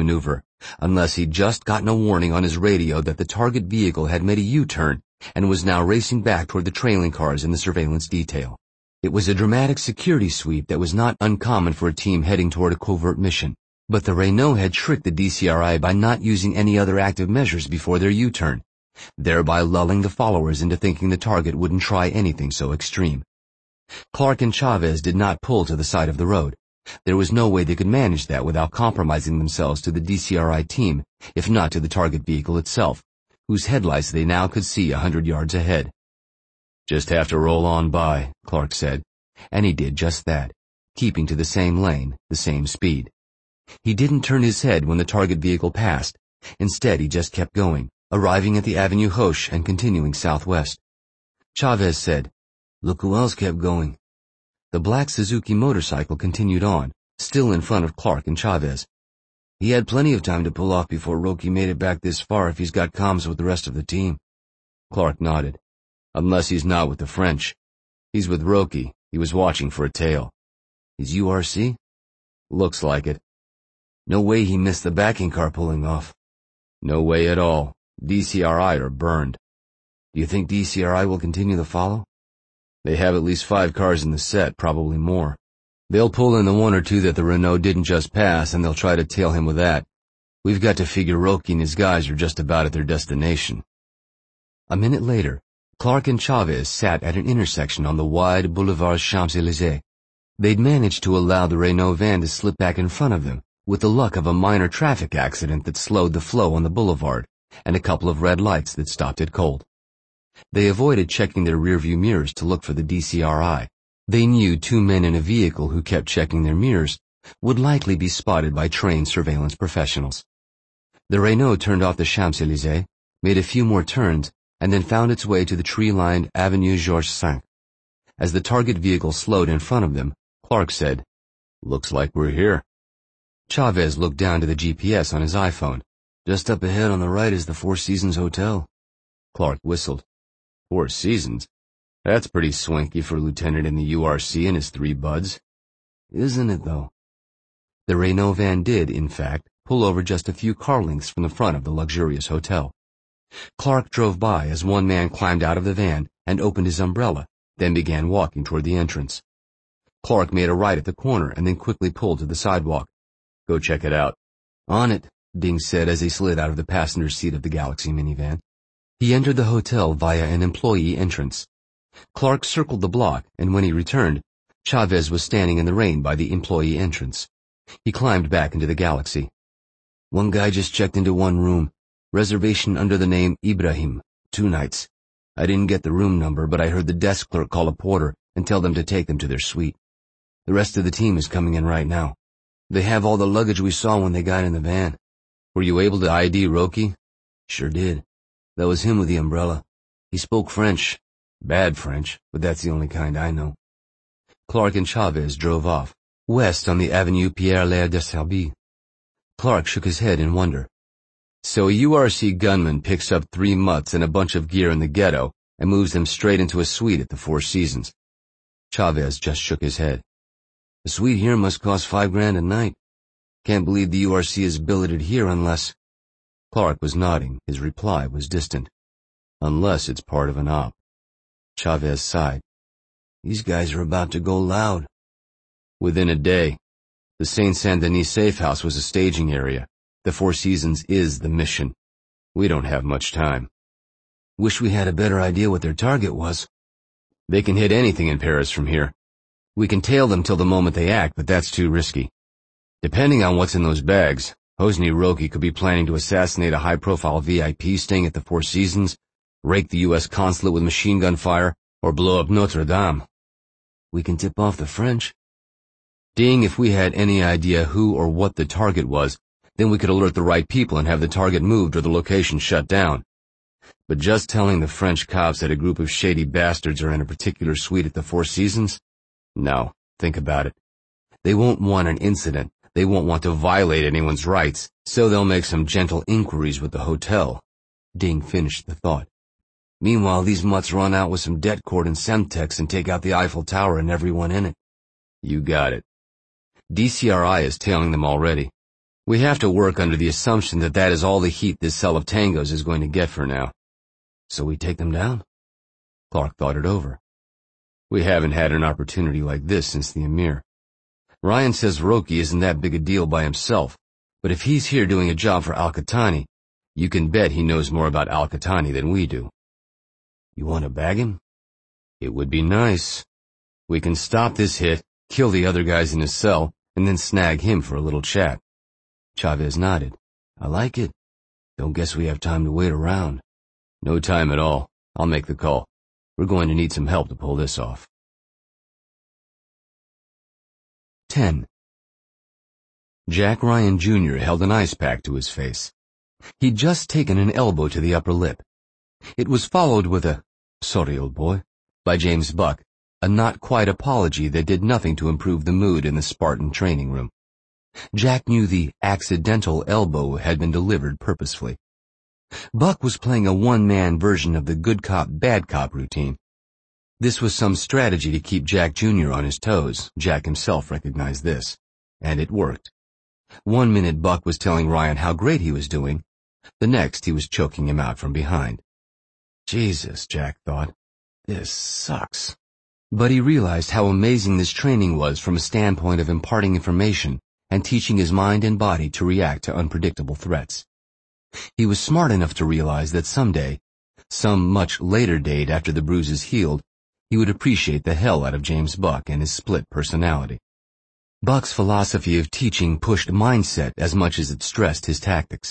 maneuver, unless he'd just gotten a warning on his radio that the target vehicle had made a U-turn and was now racing back toward the trailing cars in the surveillance detail. It was a dramatic security sweep that was not uncommon for a team heading toward a covert mission, but the Renault had tricked the DCRI by not using any other active measures before their U-turn, thereby lulling the followers into thinking the target wouldn't try anything so extreme. Clark and Chavez did not pull to the side of the road. There was no way they could manage that without compromising themselves to the DCRI team, if not to the target vehicle itself, whose headlights they now could see 100 yards ahead. "Just have to roll on by," Clark said, and he did just that, keeping to the same lane, the same speed. He didn't turn his head when the target vehicle passed. Instead, he just kept going, arriving at the Avenue Hoche and continuing southwest. Chavez said, "Look who else kept going." The black Suzuki motorcycle continued on, still in front of Clark and Chavez. "He had plenty of time to pull off before Roki made it back this far if he's got comms with the rest of the team." Clark nodded. "Unless he's not with the French. He's with Roki. He was watching for a tail." "Is URC?" "Looks like it." "No way he missed the backing car pulling off." "No way at all. DCRI are burned." "Do you think DCRI will continue the follow?" "They have at least 5 cars in the set, probably more. They'll pull in the 1 or 2 that the Renault didn't just pass, and they'll try to tail him with that. We've got to figure Roki and his guys are just about at their destination." A minute later, Clark and Chavez sat at an intersection on the wide Boulevard Champs-Élysées. They'd managed to allow the Renault van to slip back in front of them, with the luck of a minor traffic accident that slowed the flow on the boulevard, and a couple of red lights that stopped it cold. They avoided checking their rearview mirrors to look for the DCRI. They knew 2 men in a vehicle who kept checking their mirrors would likely be spotted by trained surveillance professionals. The Renault turned off the Champs-Élysées, made a few more turns, and then found its way to the tree-lined Avenue Georges V. As the target vehicle slowed in front of them, Clark said, "Looks like we're here." Chavez looked down to the GPS on his iPhone. "Just up ahead on the right is the Four Seasons Hotel." Clark whistled. "Four Seasons? That's pretty swanky for a lieutenant in the URC and his 3 buds." "Isn't it, though?" The Renault van did, in fact, pull over just a few car lengths from the front of the luxurious hotel. Clark drove by as one man climbed out of the van and opened his umbrella, then began walking toward the entrance. Clark made a right at the corner and then quickly pulled to the sidewalk. "Go check it out." "On it," Ding said as he slid out of the passenger seat of the Galaxy minivan. He entered the hotel via an employee entrance. Clark circled the block, and when he returned, Chavez was standing in the rain by the employee entrance. He climbed back into the Galaxy. "One guy just checked into 1 room. Reservation under the name Ibrahim. 2 nights. I didn't get the room number, but I heard the desk clerk call a porter and tell them to take them to their suite. The rest of the team is coming in right now. They have all the luggage we saw when they got in the van." "Were you able to ID Roki?" "Sure did. That was him with the umbrella. He spoke French. Bad French, but that's the only kind I know." Clark and Chavez drove off, west on the Avenue Pierre-Lair de Serbie. Clark shook his head in wonder. "So a URC gunman picks up 3 mutts and a bunch of gear in the ghetto and moves them straight into a suite at the Four Seasons." Chavez just shook his head. "The suite here must cost $5,000 a night. Can't believe the URC is billeted here unless—" Clark was nodding. His reply was distant. "Unless it's part of an op." Chavez sighed. "These guys are about to go loud." "Within a day. The Saint Saint-Denis safe house was a staging area. The Four Seasons is the mission. We don't have much time." "Wish we had a better idea what their target was." "They can hit anything in Paris from here. We can tail them till the moment they act, but that's too risky. Depending on what's in those bags, Hosni Roki could be planning to assassinate a high-profile VIP staying at the Four Seasons, rake the U.S. consulate with machine gun fire, or blow up Notre Dame." "We can tip off the French." "Ding, if we had any idea who or what the target was, then we could alert the right people and have the target moved or the location shut down. But just telling the French cops that a group of shady bastards are in a particular suite at the Four Seasons? No, think about it. They won't want an incident. They won't want to violate anyone's rights, so they'll make some gentle inquiries with the hotel." Ding finished the thought. "Meanwhile, these mutts run out with some det cord and Semtex and take out the Eiffel Tower and everyone in it." "You got it. DCRI is tailing them already. We have to work under the assumption that that is all the heat this cell of Tango's is going to get for now. So we take them down? Clark thought it over. We haven't had an opportunity like this since the Emir. Ryan says Roki isn't that big a deal by himself, but if he's here doing a job for Al-Qatani, you can bet he knows more about Al-Qatani than we do. You want to bag him? It would be nice. We can stop this hit, kill the other guys in his cell, and then snag him for a little chat. Chavez nodded. I like it. Don't guess we have time to wait around. No time at all. I'll make the call. We're going to need some help to pull this off. 10. Jack Ryan Jr. held an ice pack to his face. He'd just taken an elbow to the upper lip. It was followed with a, "Sorry, old boy," by James Buck, a not-quite apology that did nothing to improve the mood in the Spartan training room. Jack knew the accidental elbow had been delivered purposefully. Buck was playing a one-man version of the good cop, bad cop routine. This was some strategy to keep Jack Jr. on his toes. Jack himself recognized this. And it worked. 1 minute Buck was telling Ryan how great he was doing. The next he was choking him out from behind. Jesus, Jack thought. This sucks. But he realized how amazing this training was from a standpoint of imparting information and teaching his mind and body to react to unpredictable threats. He was smart enough to realize that someday, some much later date after the bruises healed, he would appreciate the hell out of James Buck and his split personality. Buck's philosophy of teaching pushed mindset as much as it stressed his tactics.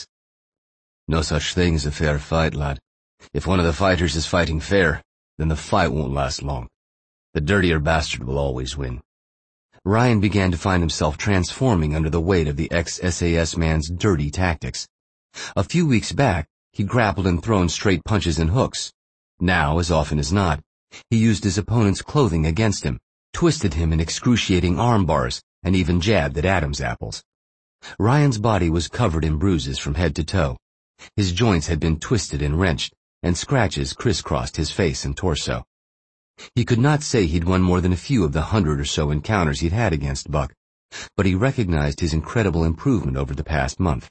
No such thing as a fair fight, lad. If one of the fighters is fighting fair, then the fight won't last long. The dirtier bastard will always win. Ryan began to find himself transforming under the weight of the ex-SAS man's dirty tactics. A few weeks back, he grappled and thrown straight punches and hooks. Now, as often as not, he used his opponent's clothing against him, twisted him in excruciating arm bars, and even jabbed at Adam's apples. Ryan's body was covered in bruises from head to toe. His joints had been twisted and wrenched, and scratches crisscrossed his face and torso. He could not say he'd won more than a few of the 100 or so encounters he'd had against Buck, but he recognized his incredible improvement over the past month.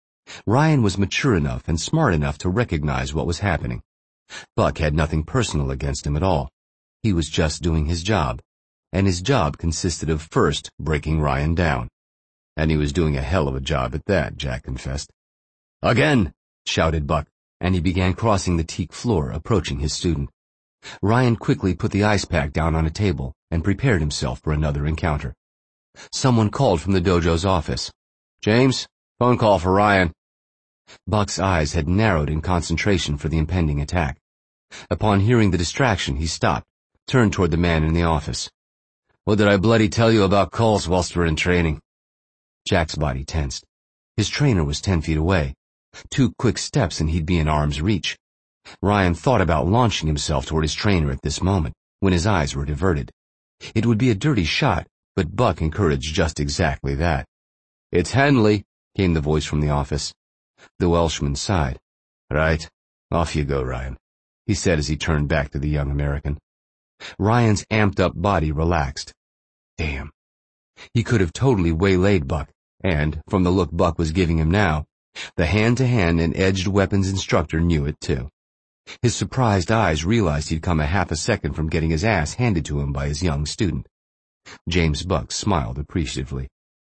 Ryan was mature enough and smart enough to recognize what was happening. Buck had nothing personal against him at all. He was just doing his job, and his job consisted of first breaking Ryan down. And he was doing a hell of a job at that, Jack confessed. "Again!" shouted Buck, and he began crossing the teak floor, approaching his student. Ryan quickly put the ice pack down on a table and prepared himself for another encounter. Someone called from the dojo's office. "James, phone call for Ryan." Buck's eyes had narrowed in concentration for the impending attack. Upon hearing the distraction, he stopped, turned toward the man in the office. "What did I bloody tell you about calls whilst we're in training?" Jack's body tensed. His trainer was 10 feet away. 2 quick steps and he'd be in arm's reach. Ryan thought about launching himself toward his trainer at this moment, when his eyes were diverted. It would be a dirty shot, but Buck encouraged just exactly that. "It's Henley," came the voice from the office. The Welshman sighed. "Right, off you go, Ryan," he said as he turned back to the young American. Ryan's amped-up body relaxed. Damn. He could have totally waylaid Buck, and, from the look Buck was giving him now, the hand-to-hand and edged weapons instructor knew it too. His surprised eyes realized he'd come a half a second from getting his ass handed to him by his young student. James Buck smiled appreciatively.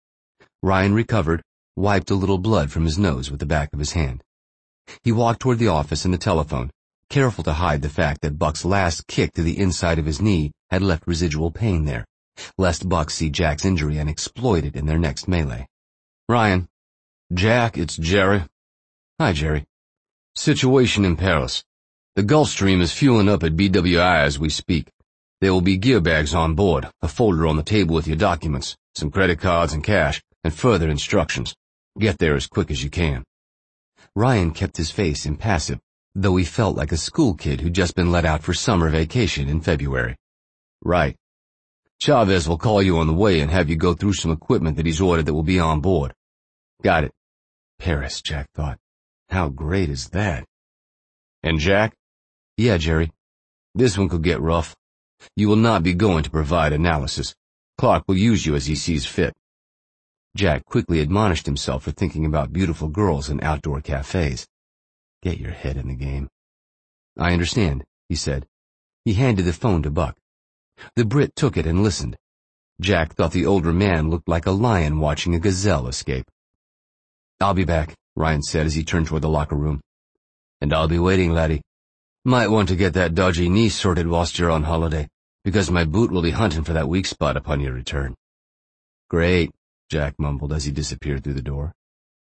Ryan recovered, wiped a little blood from his nose with the back of his hand. He walked toward the office and the telephone, careful to hide the fact that Buck's last kick to the inside of his knee had left residual pain there, lest Buck see Jack's injury and exploit it in their next melee. "Ryan." "Jack, it's Jerry." "Hi, Jerry." "Situation in Paris. The Gulfstream is fueling up at BWI as we speak. There will be gear bags on board, a folder on the table with your documents, some credit cards and cash, and further instructions. Get there as quick as you can." Ryan kept his face impassive, though he felt like a school kid who'd just been let out for summer vacation in February. "Right. Chavez will call you on the way and have you go through some equipment that he's ordered that will be on board." "Got it." Paris, Jack thought. How great is that? "And Jack?" "Yeah, Jerry." "This one could get rough. You will not be going to provide analysis. Clark will use you as he sees fit." Jack quickly admonished himself for thinking about beautiful girls and outdoor cafes. Get your head in the game. I understand, he said. He handed the phone to Buck. The Brit took it and listened. Jack thought the older man looked like a lion watching a gazelle escape. I'll be back, Ryan said as he turned toward the locker room. And I'll be waiting, laddie. Might want to get that dodgy knee sorted whilst you're on holiday, because my boot will be hunting for that weak spot upon your return. Great, Jack mumbled as he disappeared through the door.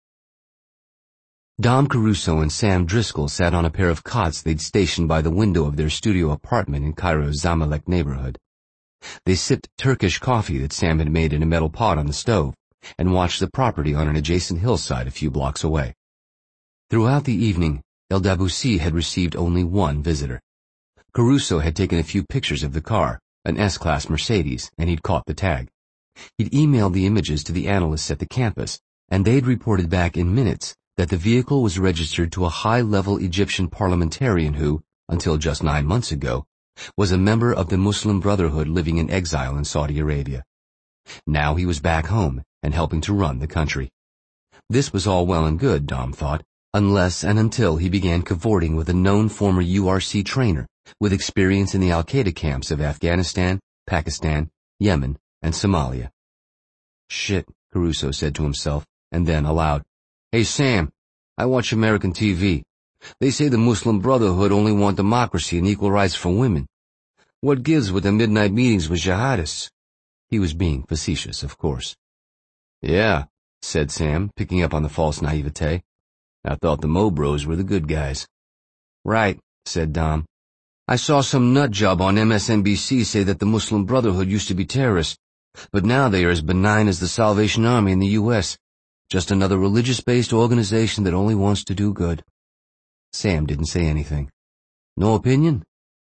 Dom Caruso and Sam Driscoll sat on a pair of cots they'd stationed by the window of their studio apartment in Cairo's Zamalek neighborhood. They sipped Turkish coffee that Sam had made in a metal pot on the stove and watched the property on an adjacent hillside a few blocks away. Throughout the evening, El Daboussi had received only one visitor. Caruso had taken a few pictures of the car, an S-Class Mercedes, and he'd caught the tag. He'd emailed the images to the analysts at the campus, and they'd reported back in minutes that the vehicle was registered to a high-level Egyptian parliamentarian who, until just 9 months ago, was a member of the Muslim Brotherhood living in exile in Saudi Arabia. Now he was back home and helping to run the country. This was all well and good, Dom thought, unless and until he began cavorting with a known former URC trainer with experience in the Al-Qaeda camps of Afghanistan, Pakistan, Yemen, and Somalia. Shit, Caruso said to himself, and then aloud, Hey Sam, I watch American TV. They say the Muslim Brotherhood only want democracy and equal rights for women. What gives with the midnight meetings with jihadists? He was being facetious, of course. Yeah, said Sam, picking up on the false naivete. I thought the Mobros were the good guys. Right, said Dom. I saw some nut job on MSNBC say that the Muslim Brotherhood used to be terrorists, but now they are as benign as the Salvation Army in the U.S., just another religious-based organization that only wants to do good. Sam didn't say anything. No opinion?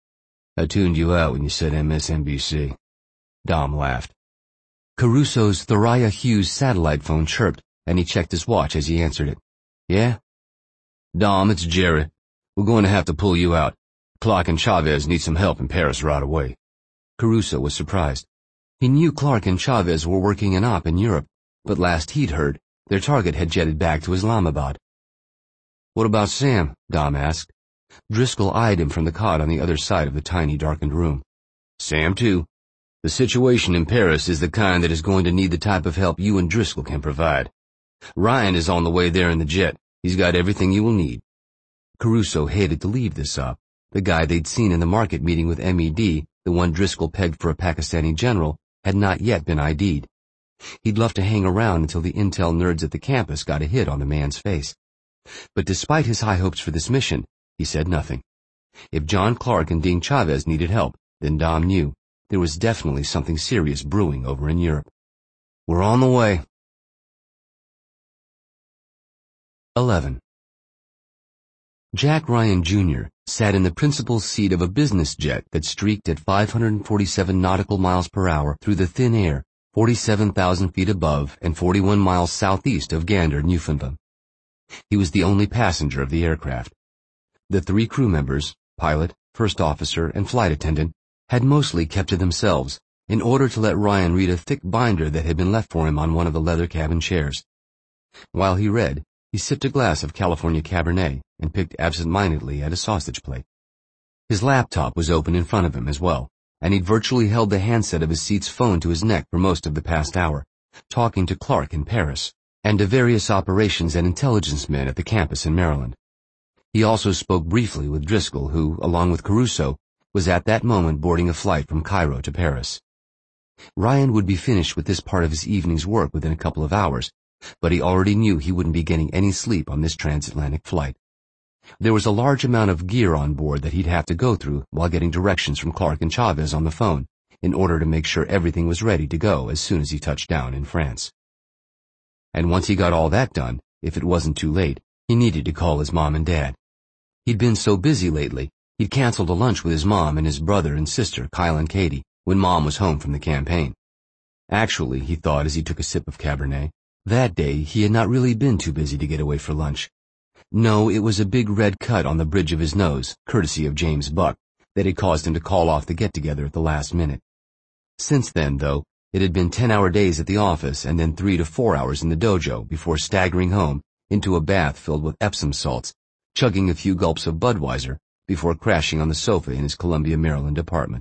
I tuned you out when you said MSNBC. Dom laughed. Caruso's Thuraya Hughes satellite phone chirped, and he checked his watch as he answered it. Yeah? Dom, it's Jerry. We're going to have to pull you out. Clark and Chavez need some help in Paris right away. Caruso was surprised. He knew Clark and Chavez were working an op in Europe, but last he'd heard, their target had jetted back to Islamabad. What about Sam? Dom asked. Driscoll eyed him from the cot on the other side of the tiny darkened room. Sam too. The situation in Paris is the kind that is going to need the type of help you and Driscoll can provide. Ryan is on the way there in the jet. He's got everything you will need. Caruso hated to leave this op. The guy they'd seen in the market meeting with MED, the one Driscoll pegged for a Pakistani general, had not yet been ID'd. He'd love to hang around until the intel nerds at the campus got a hit on the man's face. But despite his high hopes for this mission, he said nothing. If John Clark and Dean Chavez needed help, then Dom knew there was definitely something serious brewing over in Europe. We're on the way. 11. Jack Ryan Jr. sat in the principal seat of a business jet that streaked at 547 nautical miles per hour through the thin air, 47,000 feet above and 41 miles southeast of Gander, Newfoundland. He was the only passenger of the aircraft. The 3 crew members, pilot, first officer, and flight attendant, had mostly kept to themselves in order to let Ryan read a thick binder that had been left for him on one of the leather cabin chairs. While he read, he sipped a glass of California Cabernet and picked absent-mindedly at a sausage plate. His laptop was open in front of him as well, and he'd virtually held the handset of his seat's phone to his neck for most of the past hour, talking to Clark in Paris and to various operations and intelligence men at the campus in Maryland. He also spoke briefly with Driscoll, who, along with Caruso, was at that moment boarding a flight from Cairo to Paris. Ryan would be finished with this part of his evening's work within a couple of hours, but he already knew he wouldn't be getting any sleep on this transatlantic flight. There was a large amount of gear on board that he'd have to go through while getting directions from Clark and Chavez on the phone in order to make sure everything was ready to go as soon as he touched down in France. And once he got all that done, if it wasn't too late, he needed to call his mom and dad. He'd been so busy lately, he'd canceled a lunch with his mom and his brother and sister, Kyle and Katie, when Mom was home from the campaign. Actually, he thought as he took a sip of Cabernet, that day he had not really been too busy to get away for lunch. No, it was a big red cut on the bridge of his nose, courtesy of James Buck, that had caused him to call off the get-together at the last minute. Since then, though, It had been 10-hour days at the office and then 3 to 4 hours in the dojo before staggering home into a bath filled with Epsom salts, chugging a few gulps of Budweiser before crashing on the sofa in his Columbia, Maryland apartment.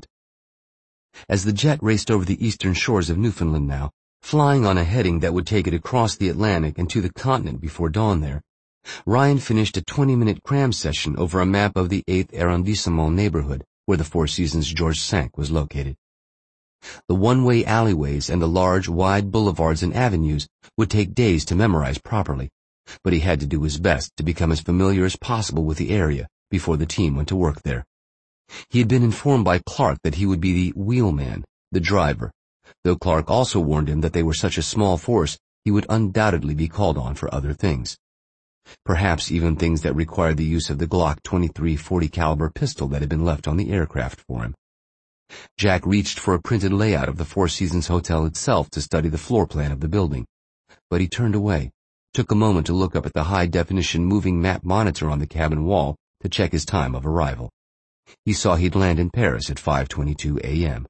As the jet raced over the eastern shores of Newfoundland now, flying on a heading that would take it across the Atlantic and to the continent before dawn there, Ryan finished a 20-minute cram session over a map of the 8th arrondissement neighborhood where the Four Seasons Georges V was located. The one-way alleyways and the large, wide boulevards and avenues would take days to memorize properly, but he had to do his best to become as familiar as possible with the area before the team went to work there. He had been informed by Clark that he would be the wheelman, the driver, though Clark also warned him that they were such a small force he would undoubtedly be called on for other things. Perhaps even things that required the use of the Glock 23 40 caliber pistol that had been left on the aircraft for him. Jack reached for a printed layout of the Four Seasons Hotel itself to study the floor plan of the building, but he turned away, took a moment to look up at the high-definition moving map monitor on the cabin wall to check his time of arrival. He saw he'd land in Paris at 5:22 a.m.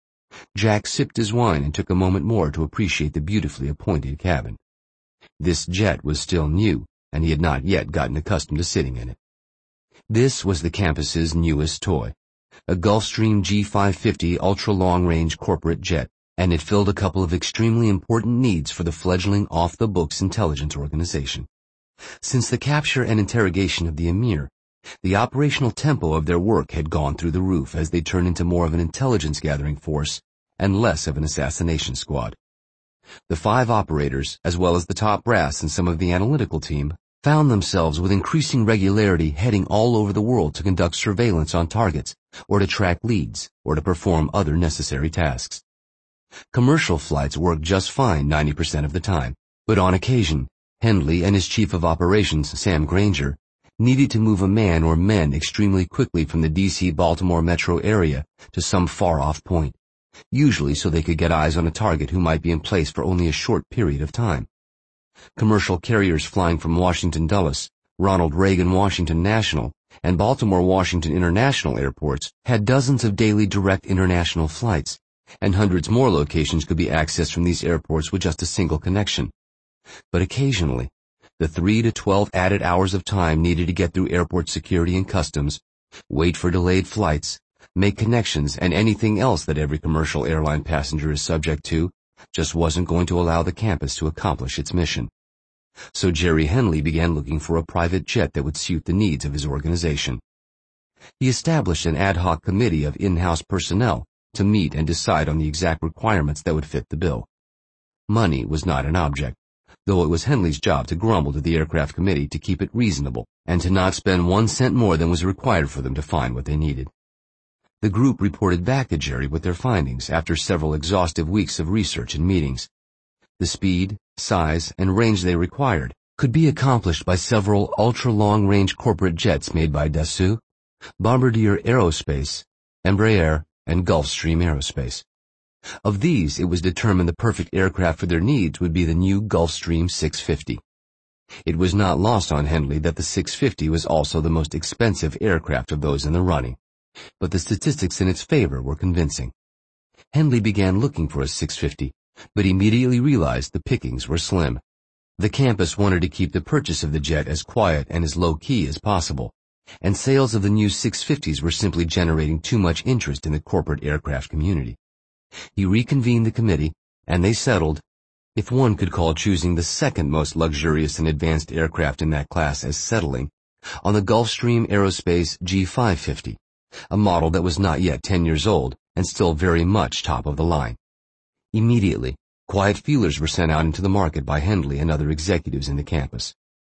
Jack sipped his wine and took a moment more to appreciate the beautifully appointed cabin. This jet was still new, and he had not yet gotten accustomed to sitting in it. This was the campus's newest toy, a Gulfstream G550 ultra-long-range corporate jet, and it filled a couple of extremely important needs for the fledgling off-the-books intelligence organization. Since the capture and interrogation of the Emir, the operational tempo of their work had gone through the roof as they turned into more of an intelligence-gathering force and less of an assassination squad. The 5 operators, as well as the top brass and some of the analytical team, found themselves with increasing regularity heading all over the world to conduct surveillance on targets, or to track leads, or to perform other necessary tasks. Commercial flights worked just fine 90% of the time, but on occasion, Hendley and his chief of operations, Sam Granger, needed to move a man or men extremely quickly from the D.C.-Baltimore metro area to some far-off point, usually so they could get eyes on a target who might be in place for only a short period of time. Commercial carriers flying from Washington Dulles, Ronald Reagan Washington National, and Baltimore Washington International airports had dozens of daily direct international flights, and hundreds more locations could be accessed from these airports with just a single connection. But occasionally, the 3 to 12 added hours of time needed to get through airport security and customs, wait for delayed flights, make connections, and anything else that every commercial airline passenger is subject to, just wasn't going to allow the campus to accomplish its mission. So Jerry Hendley began looking for a private jet that would suit the needs of his organization. He established an ad hoc committee of in-house personnel to meet and decide on the exact requirements that would fit the bill. Money was not an object, though it was Hendley's job to grumble to the aircraft committee to keep it reasonable and to not spend 1 cent more than was required for them to find what they needed. The group reported back to Jerry with their findings after several exhaustive weeks of research and meetings. The speed, size, and range they required could be accomplished by several ultra-long-range corporate jets made by Dassault, Bombardier Aerospace, Embraer, and Gulfstream Aerospace. Of these, it was determined the perfect aircraft for their needs would be the new Gulfstream 650. It was not lost on Hendley that the 650 was also the most expensive aircraft of those in the running, but the statistics in its favor were convincing. Hendley began looking for a 650, but immediately realized the pickings were slim. The campus wanted to keep the purchase of the jet as quiet and as low-key as possible, and sales of the new 650s were simply generating too much interest in the corporate aircraft community. He reconvened the committee, and they settled, if one could call choosing the second most luxurious and advanced aircraft in that class as settling, on the Gulfstream Aerospace G550, a model that was not yet 10 years old and still very much top of the line. Immediately, quiet feelers were sent out into the market by Hendley and other executives in the campus.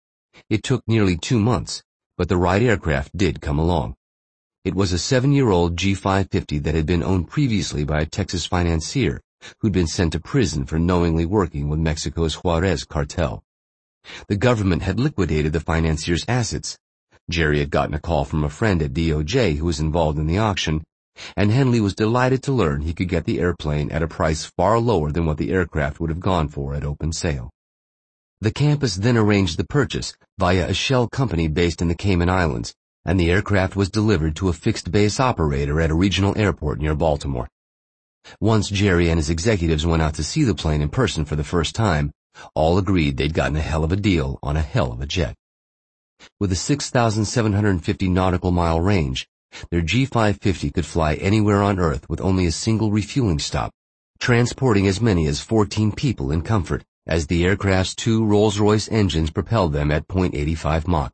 It took nearly 2 months, but the right aircraft did come along. It was a 7-year-old G550 that had been owned previously by a Texas financier who'd been sent to prison for knowingly working with Mexico's Juarez cartel. The government had liquidated the financier's assets. Jerry had gotten a call from a friend at DOJ who was involved in the auction, and Hendley was delighted to learn he could get the airplane at a price far lower than what the aircraft would have gone for at open sale. The campus then arranged the purchase via a shell company based in the Cayman Islands, and the aircraft was delivered to a fixed base operator at a regional airport near Baltimore. Once Jerry and his executives went out to see the plane in person for the first time, all agreed they'd gotten a hell of a deal on a hell of a jet. With a 6,750 nautical mile range, their G550 could fly anywhere on Earth with only a single refueling stop, transporting as many as 14 people in comfort, as the aircraft's two Rolls-Royce engines propelled them at 0.85 Mach.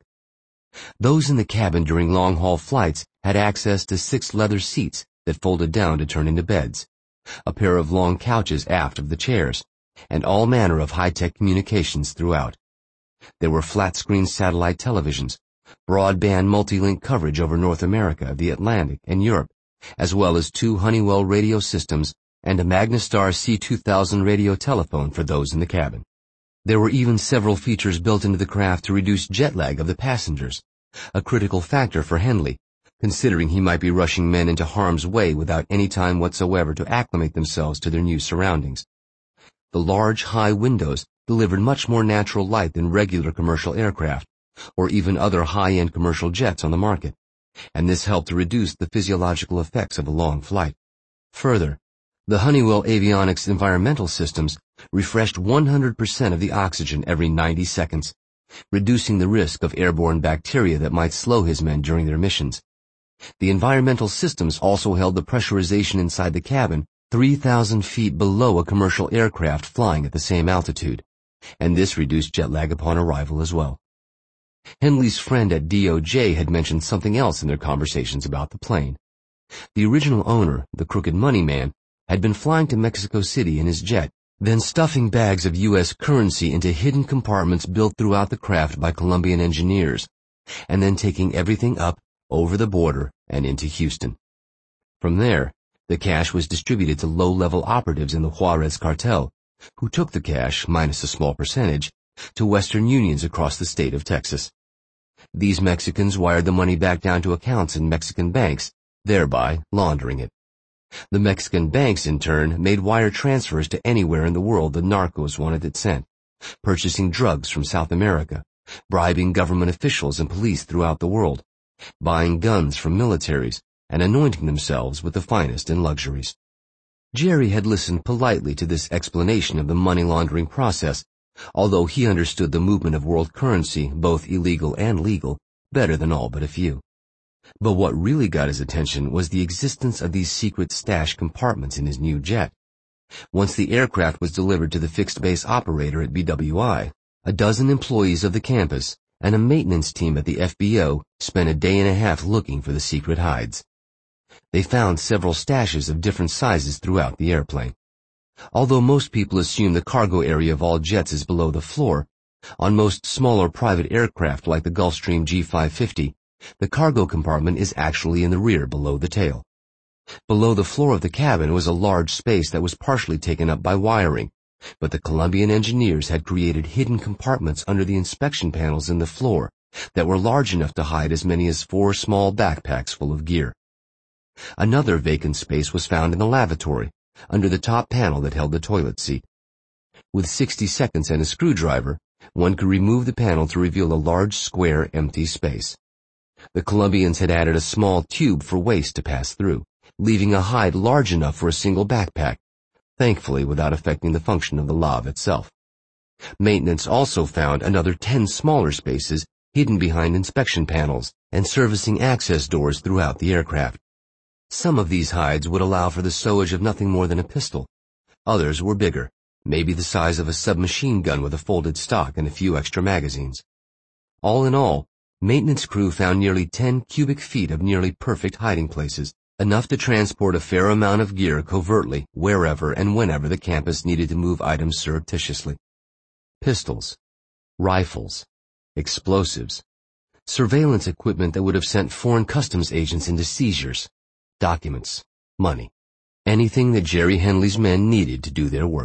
Those in the cabin during long-haul flights had access to 6 leather seats that folded down to turn into beds, a pair of long couches aft of the chairs, and all manner of high-tech communications throughout. There were flat-screen satellite televisions, broadband multi-link coverage over North America, the Atlantic, and Europe, as well as 2 Honeywell radio systems and a Magnastar C2000 radio telephone for those in the cabin. There were even several features built into the craft to reduce jet lag of the passengers, a critical factor for Henley, considering he might be rushing men into harm's way without any time whatsoever to acclimate themselves to their new surroundings. The large, high windows delivered much more natural light than regular commercial aircraft, or even other high-end commercial jets on the market, and this helped to reduce the physiological effects of a long flight. Further, the Honeywell Avionics environmental systems refreshed 100% of the oxygen every 90 seconds, reducing the risk of airborne bacteria that might slow his men during their missions. The environmental systems also held the pressurization inside the cabin 3,000 feet below a commercial aircraft flying at the same altitude, and this reduced jet lag upon arrival as well. Henley's friend at DOJ had mentioned something else in their conversations about the plane. The original owner, the Crooked Money Man, had been flying to Mexico City in his jet, then stuffing bags of U.S. currency into hidden compartments built throughout the craft by Colombian engineers, and then taking everything up over the border and into Houston. From there, the cash was distributed to low-level operatives in the Juarez cartel, who took the cash, minus a small percentage, to Western Unions across the state of Texas. These Mexicans wired the money back down to accounts in Mexican banks, thereby laundering it. The Mexican banks, in turn, made wire transfers to anywhere in the world the narcos wanted it sent, purchasing drugs from South America, bribing government officials and police throughout the world, buying guns from militaries, and anointing themselves with the finest in luxuries. Jerry had listened politely to this explanation of the money laundering process, although he understood the movement of world currency, both illegal and legal, better than all but a few. But what really got his attention was the existence of these secret stash compartments in his new jet. Once the aircraft was delivered to the fixed base operator at BWI, a dozen employees of the campus and a maintenance team at the FBO spent a day and a half looking for the secret hides. They found several stashes of different sizes throughout the airplane. Although most people assume the cargo area of all jets is below the floor, on most smaller private aircraft like the Gulfstream G550, the cargo compartment is actually in the rear below the tail. Below the floor of the cabin was a large space that was partially taken up by wiring, but the Colombian engineers had created hidden compartments under the inspection panels in the floor that were large enough to hide as many as 4 small backpacks full of gear. Another vacant space was found in the lavatory, under the top panel that held the toilet seat. With 60 seconds and a screwdriver, one could remove the panel to reveal a large square empty space. The Colombians had added a small tube for waste to pass through, leaving a hide large enough for a single backpack, thankfully without affecting the function of the lav itself. Maintenance also found another 10 smaller spaces hidden behind inspection panels and servicing access doors throughout the aircraft. Some of these hides would allow for the stowage of nothing more than a pistol. Others were bigger, maybe the size of a submachine gun with a folded stock and a few extra magazines. All in all, maintenance crew found nearly 10 cubic feet of nearly perfect hiding places, enough to transport a fair amount of gear covertly wherever and whenever the campus needed to move items surreptitiously. Pistols, rifles, explosives, surveillance equipment that would have sent foreign customs agents into seizures, documents, money, anything that Jerry Henley's men needed to do their work.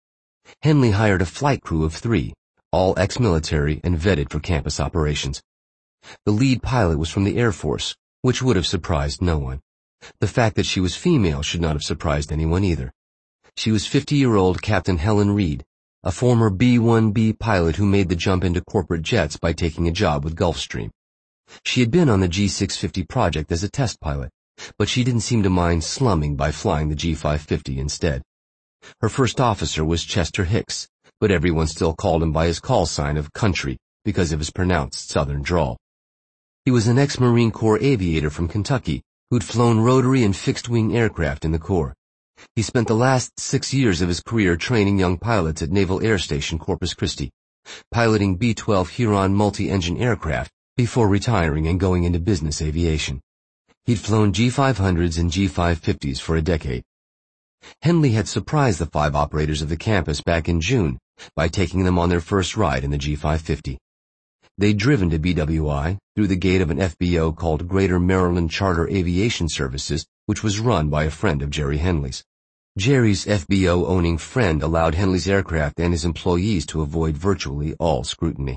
Henley hired a flight crew of 3, all ex-military and vetted for campus operations. The lead pilot was from the Air Force, which would have surprised no one. The fact that she was female should not have surprised anyone either. She was 50-year-old Captain Helen Reed, a former B-1B pilot who made the jump into corporate jets by taking a job with Gulfstream. She had been on the G650 project as a test pilot, but she didn't seem to mind slumming by flying the G550 instead. Her first officer was Chester Hicks, but everyone still called him by his call sign of Country because of his pronounced southern drawl. He was an ex-Marine Corps aviator from Kentucky who'd flown rotary and fixed-wing aircraft in the Corps. He spent the last 6 years of his career training young pilots at Naval Air Station Corpus Christi, piloting B-12 Huron multi-engine aircraft before retiring and going into business aviation. He'd flown G500s and G550s for a decade. Henley had surprised the 5 operators of the campus back in June by taking them on their first ride in the G550. They'd driven to BWI through the gate of an FBO called Greater Maryland Charter Aviation Services, which was run by a friend of Jerry Henley's. Jerry's FBO-owning friend allowed Henley's aircraft and his employees to avoid virtually all scrutiny.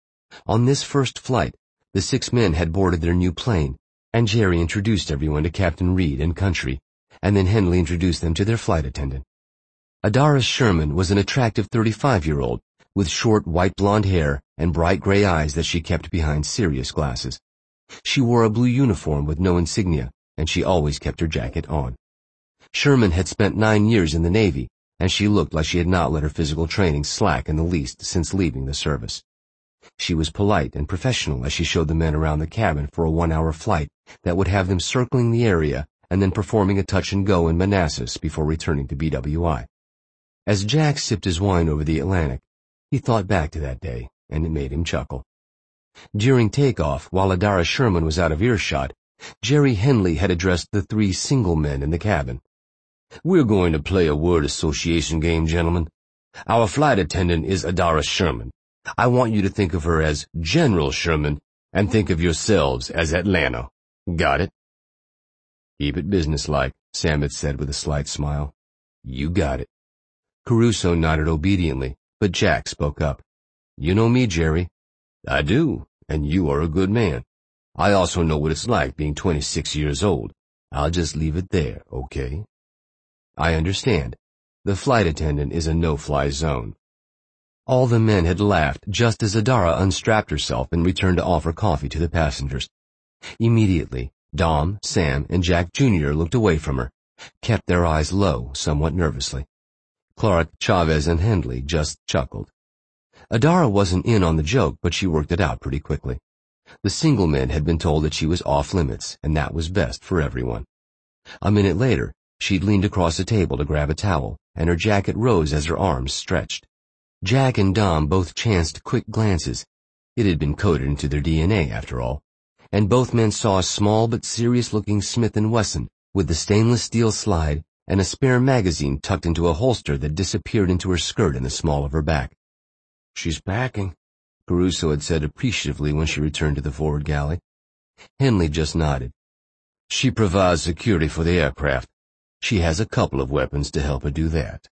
On this first flight, the 6 men had boarded their new plane, and Jerry introduced everyone to Captain Reed and Country, and then Henley introduced them to their flight attendant. Adara Sherman was an attractive 35-year-old with short white blonde hair and bright gray eyes that she kept behind serious glasses. She wore a blue uniform with no insignia, and she always kept her jacket on. Sherman had spent 9 years in the Navy, and she looked like she had not let her physical training slack in the least since leaving the service. She was polite and professional as she showed the men around the cabin for a 1-hour flight that would have them circling the area and then performing a touch and go in Manassas before returning to BWI. As Jack sipped his wine over the Atlantic, he thought back to that day, and it made him chuckle. During takeoff, while Adara Sherman was out of earshot, Jerry Henley had addressed the 3 single men in the cabin. "We're going to play a word association game, gentlemen. Our flight attendant is Adara Sherman. I want you to think of her as General Sherman and think of yourselves as Atlanta. Got it?" "Keep it businesslike," Sam had said with a slight smile. "You got it." Caruso nodded obediently, but Jack spoke up. "You know me, Jerry." "I do, and you are a good man. I also know what it's like being 26 years old. I'll just leave it there, okay?" "I understand. The flight attendant is a no-fly zone." All the men had laughed just as Adara unstrapped herself and returned to offer coffee to the passengers. Immediately, Dom, Sam, and Jack Jr. looked away from her, kept their eyes low, somewhat nervously. Clark, Chavez, and Henley just chuckled. Adara wasn't in on the joke, but she worked it out pretty quickly. The single men had been told that she was off limits, and that was best for everyone. A minute later, she'd leaned across the table to grab a towel, and her jacket rose as her arms stretched. Jack and Dom both chanced quick glances. It had been coded into their DNA, after all. And both men saw a small but serious-looking Smith & Wesson with the stainless steel slide and a spare magazine tucked into a holster that disappeared into her skirt in the small of her back. "She's packing," Caruso had said appreciatively when she returned to the forward galley. Henley just nodded. "She provides security for the aircraft. She has a couple of weapons to help her do that."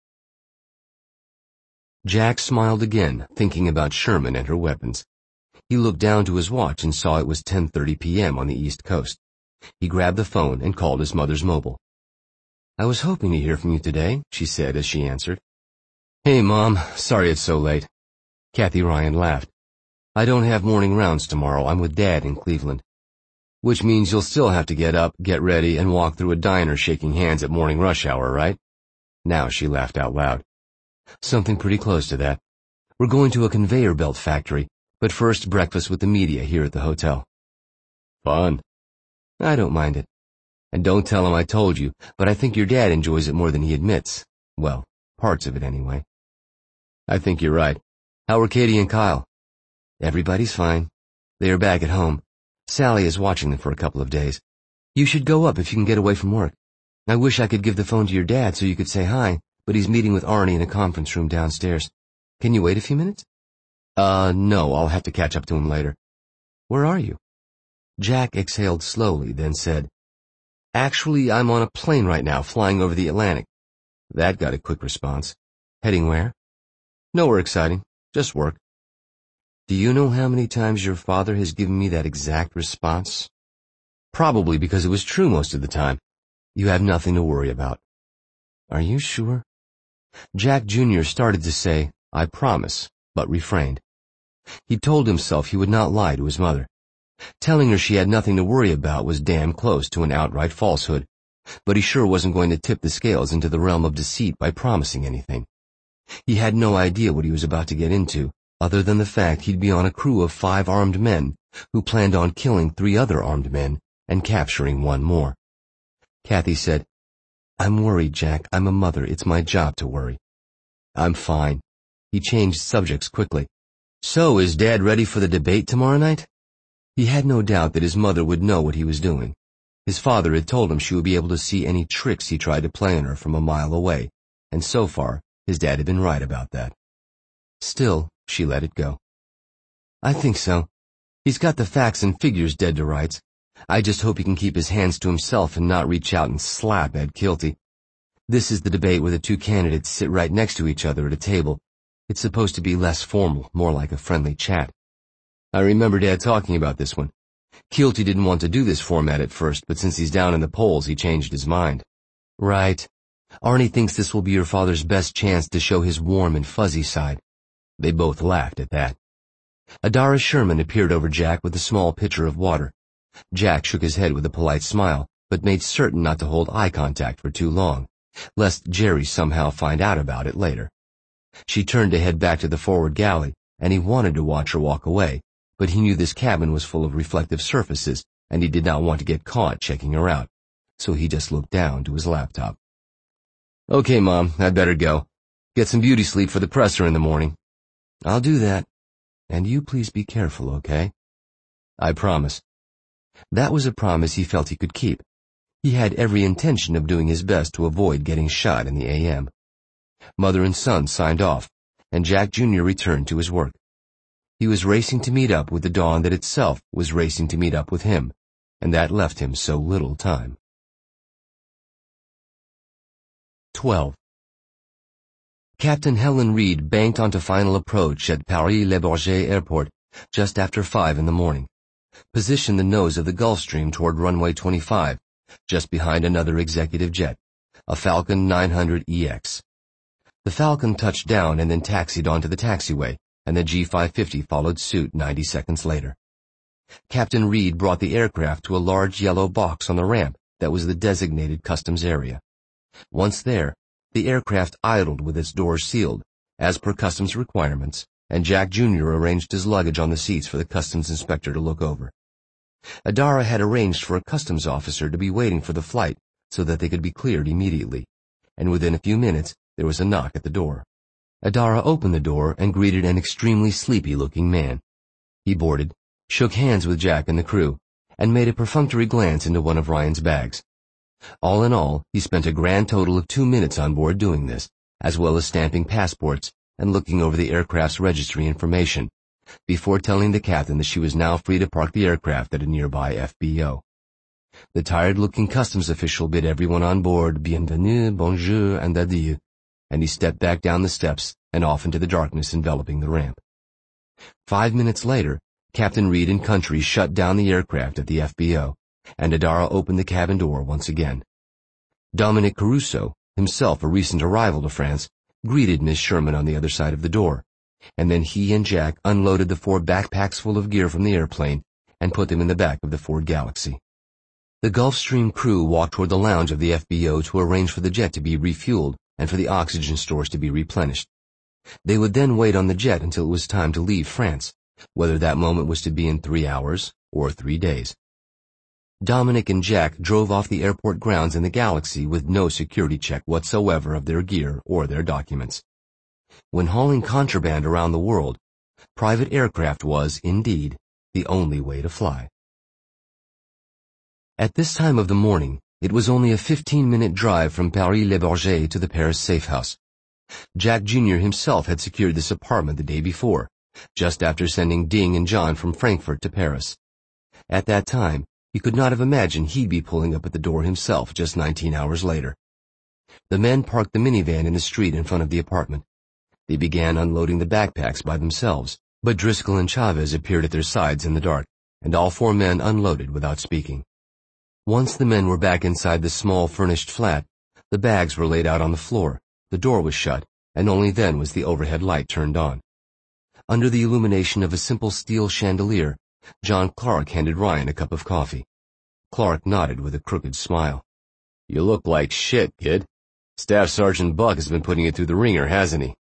Jack smiled again, thinking about Sherman and her weapons. He looked down to his watch and saw it was 10:30 p.m. on the East Coast. He grabbed the phone and called his mother's mobile. "I was hoping to hear from you today," she said as she answered. "Hey, Mom. Sorry it's so late." Kathy Ryan laughed. "I don't have morning rounds tomorrow. I'm with Dad in Cleveland." "Which means you'll still have to get up, get ready, and walk through a diner shaking hands at morning rush hour, right?" Now she laughed out loud. "Something pretty close to that. We're going to a conveyor belt factory, but first breakfast with the media here at the hotel." "Fun." "I don't mind it. And don't tell him I told you, but I think your dad enjoys it more than he admits. Well, parts of it anyway." "I think you're right. How are Katie and Kyle?" "Everybody's fine. They are back at home. Sally is watching them for a couple of days. You should go up if you can get away from work. I wish I could give the phone to your dad so you could say hi, but he's meeting with Arnie in a conference room downstairs. Can you wait a few minutes?" No, I'll have to catch up to him later." "Where are you?" Jack exhaled slowly, then said, "Actually, I'm on a plane right now, flying over the Atlantic." That got a quick response. "Heading where?" "Nowhere exciting. Just work." "Do you know how many times your father has given me that exact response?" "Probably because it was true most of the time. You have nothing to worry about." "Are you sure?" Jack Jr. started to say, "I promise," but refrained. He told himself he would not lie to his mother. Telling her she had nothing to worry about was damn close to an outright falsehood, but he sure wasn't going to tip the scales into the realm of deceit by promising anything. He had no idea what he was about to get into, other than the fact he'd be on a crew of 5 armed men who planned on killing 3 other armed men and capturing 1 more. Kathy said, "I'm worried, Jack. I'm a mother. It's my job to worry." "I'm fine." He changed subjects quickly. "So, is Dad ready for the debate tomorrow night?" He had no doubt that his mother would know what he was doing. His father had told him she would be able to see any tricks he tried to play on her from a mile away, and so far, his dad had been right about that. Still, she let it go. "I think so. He's got the facts and figures dead to rights. I just hope he can keep his hands to himself and not reach out and slap Ed Kilty. This is the debate where the 2 candidates sit right next to each other at a table. It's supposed to be less formal, more like a friendly chat. I remember Dad talking about this one. Kilty didn't want to do this format at first, but since he's down in the polls, he changed his mind." "Right. Arnie thinks this will be your father's best chance to show his warm and fuzzy side." They both laughed at that. Adara Sherman appeared over Jack with a small pitcher of water. Jack shook his head with a polite smile, but made certain not to hold eye contact for too long, lest Jerry somehow find out about it later. She turned to head back to the forward galley, and he wanted to watch her walk away, but he knew this cabin was full of reflective surfaces, and he did not want to get caught checking her out, so he just looked down to his laptop. "Okay, Mom, I'd better go. Get some beauty sleep for the presser in the morning." "I'll do that. And you please be careful, okay?" "I promise." That was a promise he felt he could keep. He had every intention of doing his best to avoid getting shot in the AM. Mother and son signed off, and Jack Jr. returned to his work. He was racing to meet up with the dawn that itself was racing to meet up with him, and that left him so little time. 12. Captain Helen Reed banked onto final approach at Paris-Le Bourget Airport just after 5 in the morning, positioned the nose of the Gulfstream toward runway 25, just behind another executive jet, a Falcon 900EX. The Falcon touched down and then taxied onto the taxiway, and the G550 followed suit 90 seconds later. Captain Reed brought the aircraft to a large yellow box on the ramp that was the designated customs area. Once there, the aircraft idled with its doors sealed, as per customs requirements, and Jack Jr. arranged his luggage on the seats for the customs inspector to look over. Adara had arranged for a customs officer to be waiting for the flight so that they could be cleared immediately, and within a few minutes there was a knock at the door. Adara opened the door and greeted an extremely sleepy-looking man. He boarded, shook hands with Jack and the crew, and made a perfunctory glance into one of Ryan's bags. All in all, he spent a grand total of 2 minutes on board doing this, as well as stamping passports and looking over the aircraft's registry information, before telling the captain that she was now free to park the aircraft at a nearby FBO. The tired-looking customs official bid everyone on board bienvenue, bonjour, and adieu, and he stepped back down the steps and off into the darkness enveloping the ramp. 5 minutes later, Captain Reed and Country shut down the aircraft at the FBO, and Adara opened the cabin door once again. Dominic Caruso, himself a recent arrival to France, greeted Miss Sherman on the other side of the door, and then he and Jack unloaded the 4 backpacks full of gear from the airplane and put them in the back of the Ford Galaxy. The Gulfstream crew walked toward the lounge of the FBO to arrange for the jet to be refueled and for the oxygen stores to be replenished. They would then wait on the jet until it was time to leave France, whether that moment was to be in 3 hours or 3 days. Dominic and Jack drove off the airport grounds in the Galaxy with no security check whatsoever of their gear or their documents. When hauling contraband around the world, private aircraft was, indeed, the only way to fly. At this time of the morning, it was only a 15-minute drive from Paris-Le Bourget to the Paris safe house. Jack Jr. himself had secured this apartment the day before, just after sending Ding and John from Frankfurt to Paris. At that time, he could not have imagined he'd be pulling up at the door himself just 19 hours later. The men parked the minivan in the street in front of the apartment. They began unloading the backpacks by themselves, but Driscoll and Chavez appeared at their sides in the dark, and all 4 men unloaded without speaking. Once the men were back inside the small furnished flat, the bags were laid out on the floor, the door was shut, and only then was the overhead light turned on. Under the illumination of a simple steel chandelier, John Clark handed Ryan a cup of coffee. Clark nodded with a crooked smile. "You look like shit, kid. Staff Sergeant Buck has been putting you through the ringer, hasn't he?"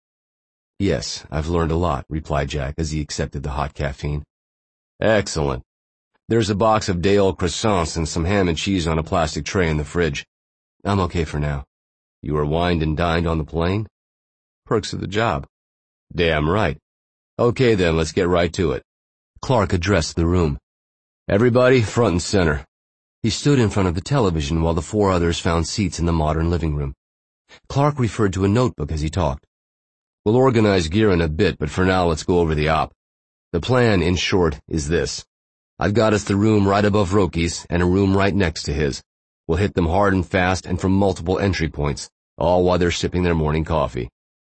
"Yes, I've learned a lot," replied Jack as he accepted the hot caffeine. "Excellent. There's a box of day-old croissants and some ham and cheese on a plastic tray in the fridge. I'm okay for now. You were wined and dined on the plane?" "Perks of the job." "Damn right. Okay then, let's get right to it." Clark addressed the room. "Everybody, front and center." He stood in front of the television while the four others found seats in the modern living room. Clark referred to a notebook as he talked. "We'll organize gear in a bit, but for now let's go over the op. The plan, in short, is this. I've got us the room right above Roki's and a room right next to his. We'll hit them hard and fast and from multiple entry points, all while they're sipping their morning coffee."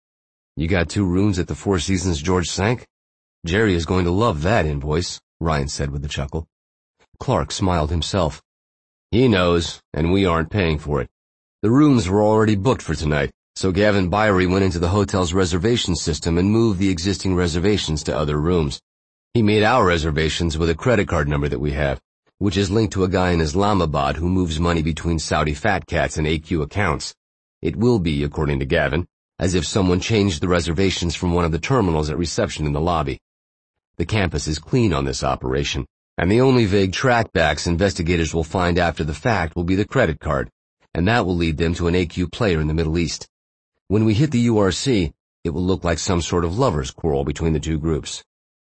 "You got 2 rooms at the Four Seasons George Sank? Jerry is going to love that invoice," Ryan said with a chuckle. Clark smiled himself. "He knows, and we aren't paying for it. The rooms were already booked for tonight, so Gavin Byery went into the hotel's reservation system and moved the existing reservations to other rooms. He made our reservations with a credit card number that we have, which is linked to a guy in Islamabad who moves money between Saudi fat cats and AQ accounts. It will be, according to Gavin, as if someone changed the reservations from one of the terminals at reception in the lobby. The campus is clean on this operation, and the only vague trackbacks investigators will find after the fact will be the credit card, and that will lead them to an AQ player in the Middle East. When we hit the URC, it will look like some sort of lovers' quarrel between the 2 groups."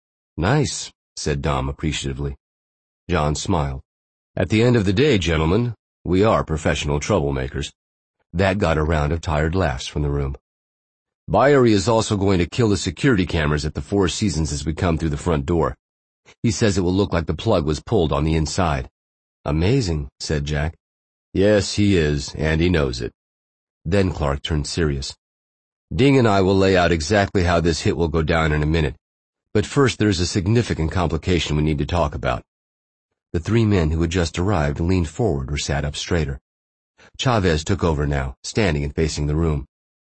"Nice," said Dom appreciatively. John smiled. "At the end of the day, gentlemen, we are professional troublemakers." That got a round of tired laughs from the room. "Byery is also going to kill the security cameras at the Four Seasons as we come through the front door. He says it will look like the plug was pulled on the inside." "Amazing," said Jack. "Yes, he is, and he knows it." Then Clark turned serious. "Ding and I will lay out exactly how this hit will go down in a minute, but first there's a significant complication we need to talk about." The 3 men who had just arrived leaned forward or sat up straighter. Chavez took over now, standing and facing the room.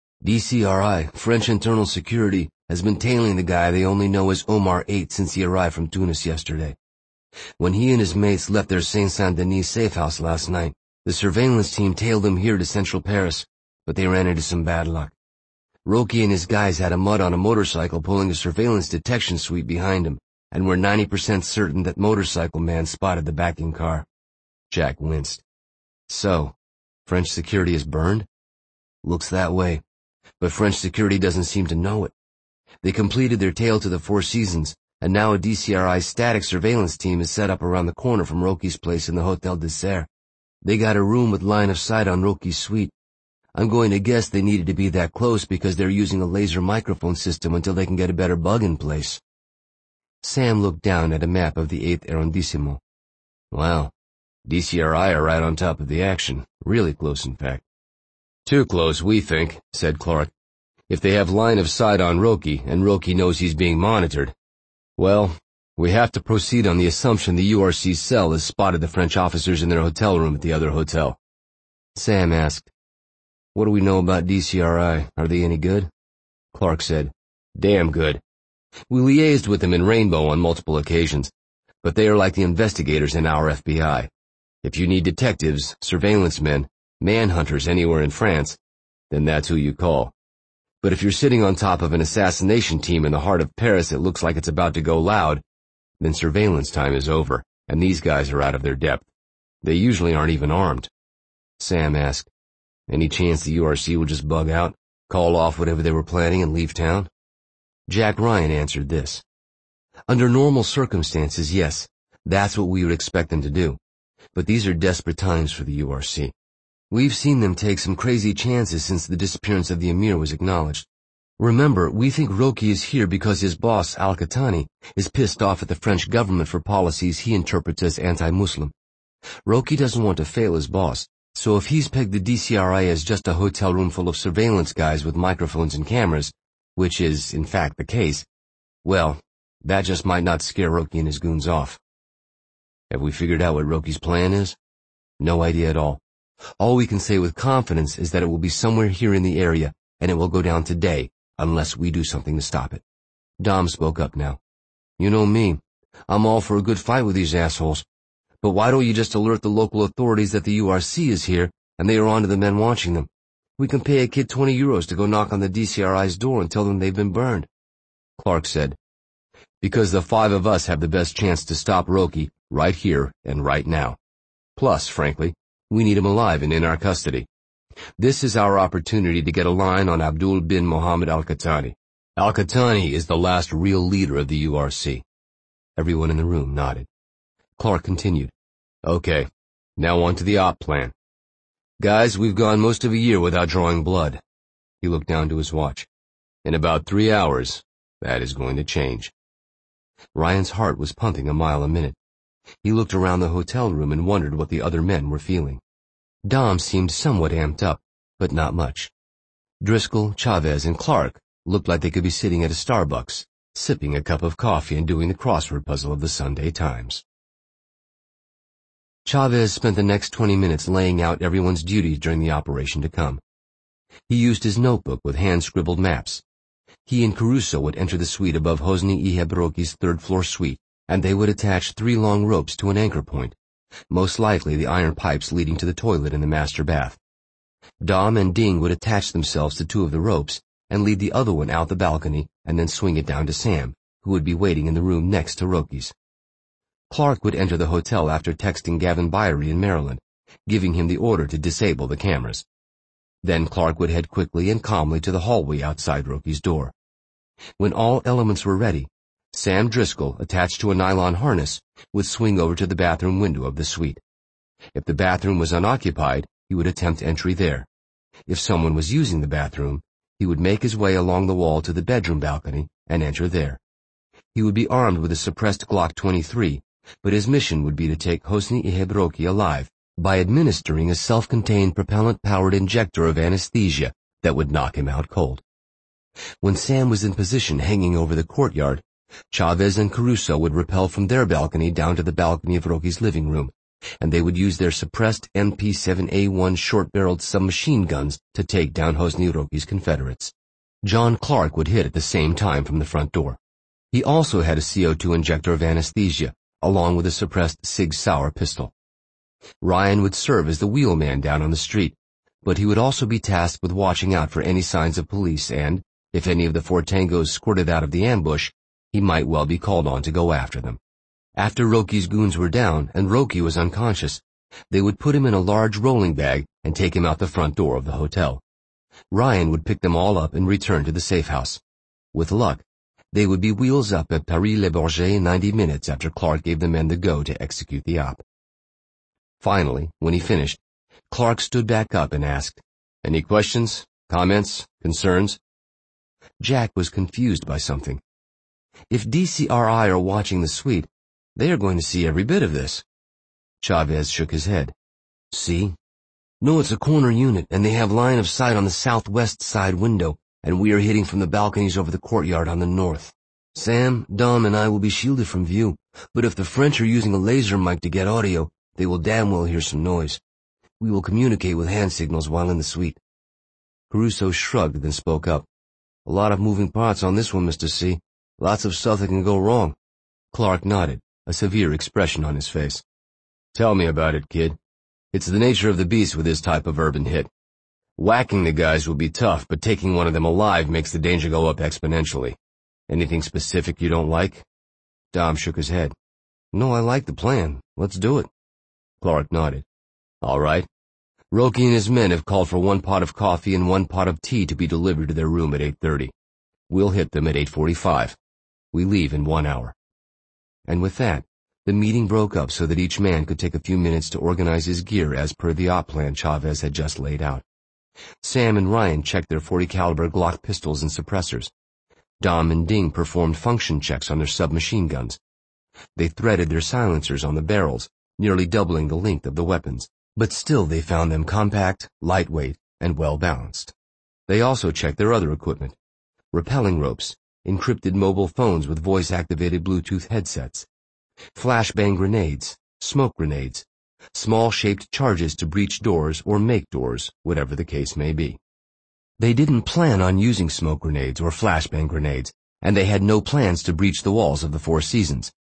"DCRI, French Internal Security, has been tailing the guy they only know as Omar 8 since he arrived from Tunis yesterday. When he and his mates left their Saint-Saint-Denis safe house last night, the surveillance team tailed him here to central Paris, but they ran into some bad luck. Roki and his guys had a mutt on a motorcycle pulling a surveillance detection suite behind him, and we're 90% certain that motorcycle man spotted the backing car." Jack winced. "So, French security is burned?" "Looks that way, but French security doesn't seem to know it. They completed their tail to the Four Seasons, and now a DCRI static surveillance team is set up around the corner from Roki's place in the Hotel des Serres. They got a room with line of sight on Roki's suite. I'm going to guess they needed to be that close because they're using a laser microphone system until they can get a better bug in place." Sam looked down at a map of the 8th Arrondissement. "Wow, DCRI are right on top of the action, really close in fact." "Too close, we think," said Clark. "If they have line of sight on Roki, and Roki knows he's being monitored, well, we have to proceed on the assumption the URC cell has spotted the French officers in their hotel room at the other hotel." Sam asked, "What do we know about DCRI? Are they any good?" Clark said, "Damn good. We liaised with them in Rainbow on multiple occasions, but they are like the investigators in our FBI. If you need detectives, surveillance men, manhunters anywhere in France, then that's who you call. But if you're sitting on top of an assassination team in the heart of Paris that looks like it's about to go loud, then surveillance time is over, and these guys are out of their depth. They usually aren't even armed." Sam asked, "Any chance the URC will just bug out, call off whatever they were planning and leave town?" Jack Ryan answered this. "Under normal circumstances, yes, that's what we would expect them to do. But these are desperate times for the URC. We've seen them take some crazy chances since the disappearance of the Emir was acknowledged. Remember, we think Roki is here because his boss, Al-Qahtani, is pissed off at the French government for policies he interprets as anti-Muslim. Roki doesn't want to fail his boss, so if he's pegged the DCRI as just a hotel room full of surveillance guys with microphones and cameras, which is, in fact, the case, well, that just might not scare Roki and his goons off." "Have we figured out what Roki's plan is?" "No idea at all. All we can say with confidence is that it will be somewhere here in the area, and it will go down today, unless we do something to stop it." Dom spoke up now. "You know me. I'm all for a good fight with these assholes. But why don't you just alert the local authorities that the URC is here and they are on to the men watching them? We can pay a kid 20 euros to go knock on the DCRI's door and tell them they've been burned. Clark said, because the 5 of us have the best chance to stop Roki right here and right now. Plus, frankly, we need him alive and in our custody. This is our opportunity to get a line on Abdul bin Mohammed Al-Qahtani. Al-Qahtani is the last real leader of the URC. Everyone in the room nodded. Clark continued, okay, now on to the op plan. Guys, we've gone most of a year without drawing blood. He looked down to his watch. In about 3 hours, that is going to change. Ryan's heart was pumping a mile a minute. He looked around the hotel room and wondered what the other men were feeling. Dom seemed somewhat amped up, but not much. Driscoll, Chavez, and Clark looked like they could be sitting at a Starbucks, sipping a cup of coffee and doing the crossword puzzle of the Sunday Times. Chavez spent the next 20 minutes laying out everyone's duties during the operation to come. He used his notebook with hand-scribbled maps. He and Caruso would enter the suite above Hosni Iheb Roki's third-floor suite, and they would attach 3 long ropes to an anchor point, most likely the iron pipes leading to the toilet in the master bath. Dom and Ding would attach themselves to 2 of the ropes and lead the other one out the balcony and then swing it down to Sam, who would be waiting in the room next to Roki's. Clark would enter the hotel after texting Gavin Byrie in Maryland, giving him the order to disable the cameras. Then Clark would head quickly and calmly to the hallway outside Roki's door. When all elements were ready, Sam Driscoll, attached to a nylon harness, would swing over to the bathroom window of the suite. If the bathroom was unoccupied, he would attempt entry there. If someone was using the bathroom, he would make his way along the wall to the bedroom balcony and enter there. He would be armed with a suppressed Glock 23, but his mission would be to take Hosni Iheb Roki alive by administering a self-contained propellant-powered injector of anesthesia that would knock him out cold. When Sam was in position hanging over the courtyard, Chavez and Caruso would rappel from their balcony down to the balcony of Roki's living room, and they would use their suppressed MP7A1 short-barreled submachine guns to take down Hosni Roki's Confederates. John Clark would hit at the same time from the front door. He also had a CO2 injector of anesthesia, along with a suppressed Sig Sauer pistol. Ryan would serve as the wheelman down on the street, but he would also be tasked with watching out for any signs of police and, if any of the 4 tangos squirted out of the ambush, he might well be called on to go after them. After Roki's goons were down and Roki was unconscious, they would put him in a large rolling bag and take him out the front door of the hotel. Ryan would pick them all up and return to the safe house. With luck, they would be wheels up at Paris-Le Bourget in 90 minutes after Clark gave the men the go to execute the op. Finally, when he finished, Clark stood back up and asked, "Any questions, comments, concerns?" Jack was confused by something. If DCRI are watching the suite, they are going to see every bit of this. Chavez shook his head. See? No, it's a corner unit, and they have line of sight on the southwest side window, and we are hitting from the balconies over the courtyard on the north. Sam, Dom, and I will be shielded from view, but if the French are using a laser mic to get audio, they will damn well hear some noise. We will communicate with hand signals while in the suite. Caruso shrugged, then spoke up. A lot of moving parts on this one, Mr. C. Lots of stuff that can go wrong. Clark nodded, a severe expression on his face. Tell me about it, kid. It's the nature of the beast with this type of urban hit. Whacking the guys will be tough, but taking one of them alive makes the danger go up exponentially. Anything specific you don't like? Dom shook his head. No, I like the plan. Let's do it. Clark nodded. All right. Roki and his men have called for 1 pot of coffee and 1 pot of tea to be delivered to their room at 8:30. We'll hit them at 8:45. We leave in 1 hour. And with that, the meeting broke up so that each man could take a few minutes to organize his gear as per the op plan Chavez had just laid out. Sam and Ryan checked their .40 caliber Glock pistols and suppressors. Dom and Ding performed function checks on their submachine guns. They threaded their silencers on the barrels, nearly doubling the length of the weapons, but still they found them compact, lightweight, and well-balanced. They also checked their other equipment: rappelling ropes, encrypted mobile phones with voice-activated Bluetooth headsets, flashbang grenades, smoke grenades, small-shaped charges to breach doors or make doors, whatever the case may be. They didn't plan on using smoke grenades or flashbang grenades, and they had no plans to breach the walls of the Four Seasons.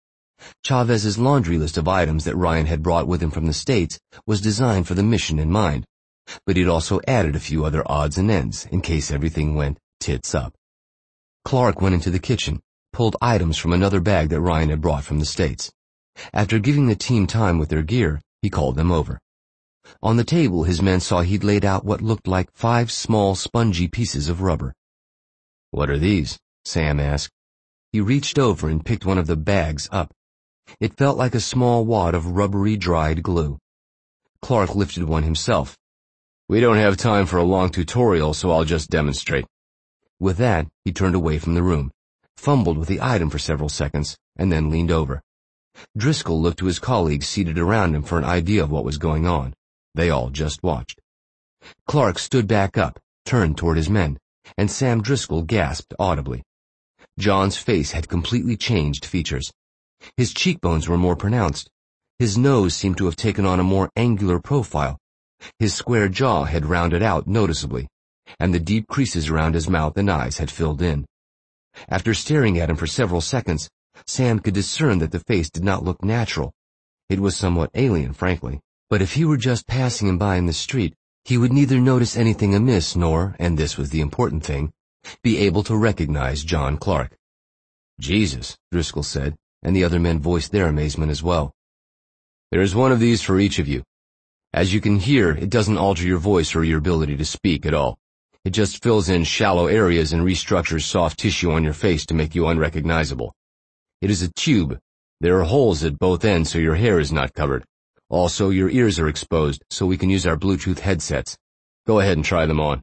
Chavez's laundry list of items that Ryan had brought with him from the States was designed for the mission in mind, but he'd also added a few other odds and ends in case everything went tits up. Clark went into the kitchen, pulled items from another bag that Ryan had brought from the States. After giving the team time with their gear, he called them over. On the table, his men saw he'd laid out what looked like 5 small, spongy pieces of rubber. "What are these?" Sam asked. He reached over and picked one of the bags up. It felt like a small wad of rubbery, dried glue. Clark lifted one himself. "We don't have time for a long tutorial, so I'll just demonstrate." With that, he turned away from the room, fumbled with the item for several seconds, and then leaned over. Driscoll looked to his colleagues seated around him for an idea of what was going on. They all just watched. Clark stood back up, turned toward his men, and Sam Driscoll gasped audibly. John's face had completely changed features. His cheekbones were more pronounced. His nose seemed to have taken on a more angular profile. His square jaw had rounded out noticeably, and the deep creases around his mouth and eyes had filled in. After staring at him for several seconds, Sam could discern that the face did not look natural. It was somewhat alien, frankly, but if he were just passing him by in the street, he would neither notice anything amiss nor, and this was the important thing, be able to recognize John Clark. "Jesus," Driscoll said, and the other men voiced their amazement as well. "There is one of these for each of you. As you can hear, it doesn't alter your voice or your ability to speak at all. It just fills in shallow areas and restructures soft tissue on your face to make you unrecognizable. It is a tube. There are holes at both ends so your hair is not covered. Also, your ears are exposed so we can use our Bluetooth headsets. Go ahead and try them on."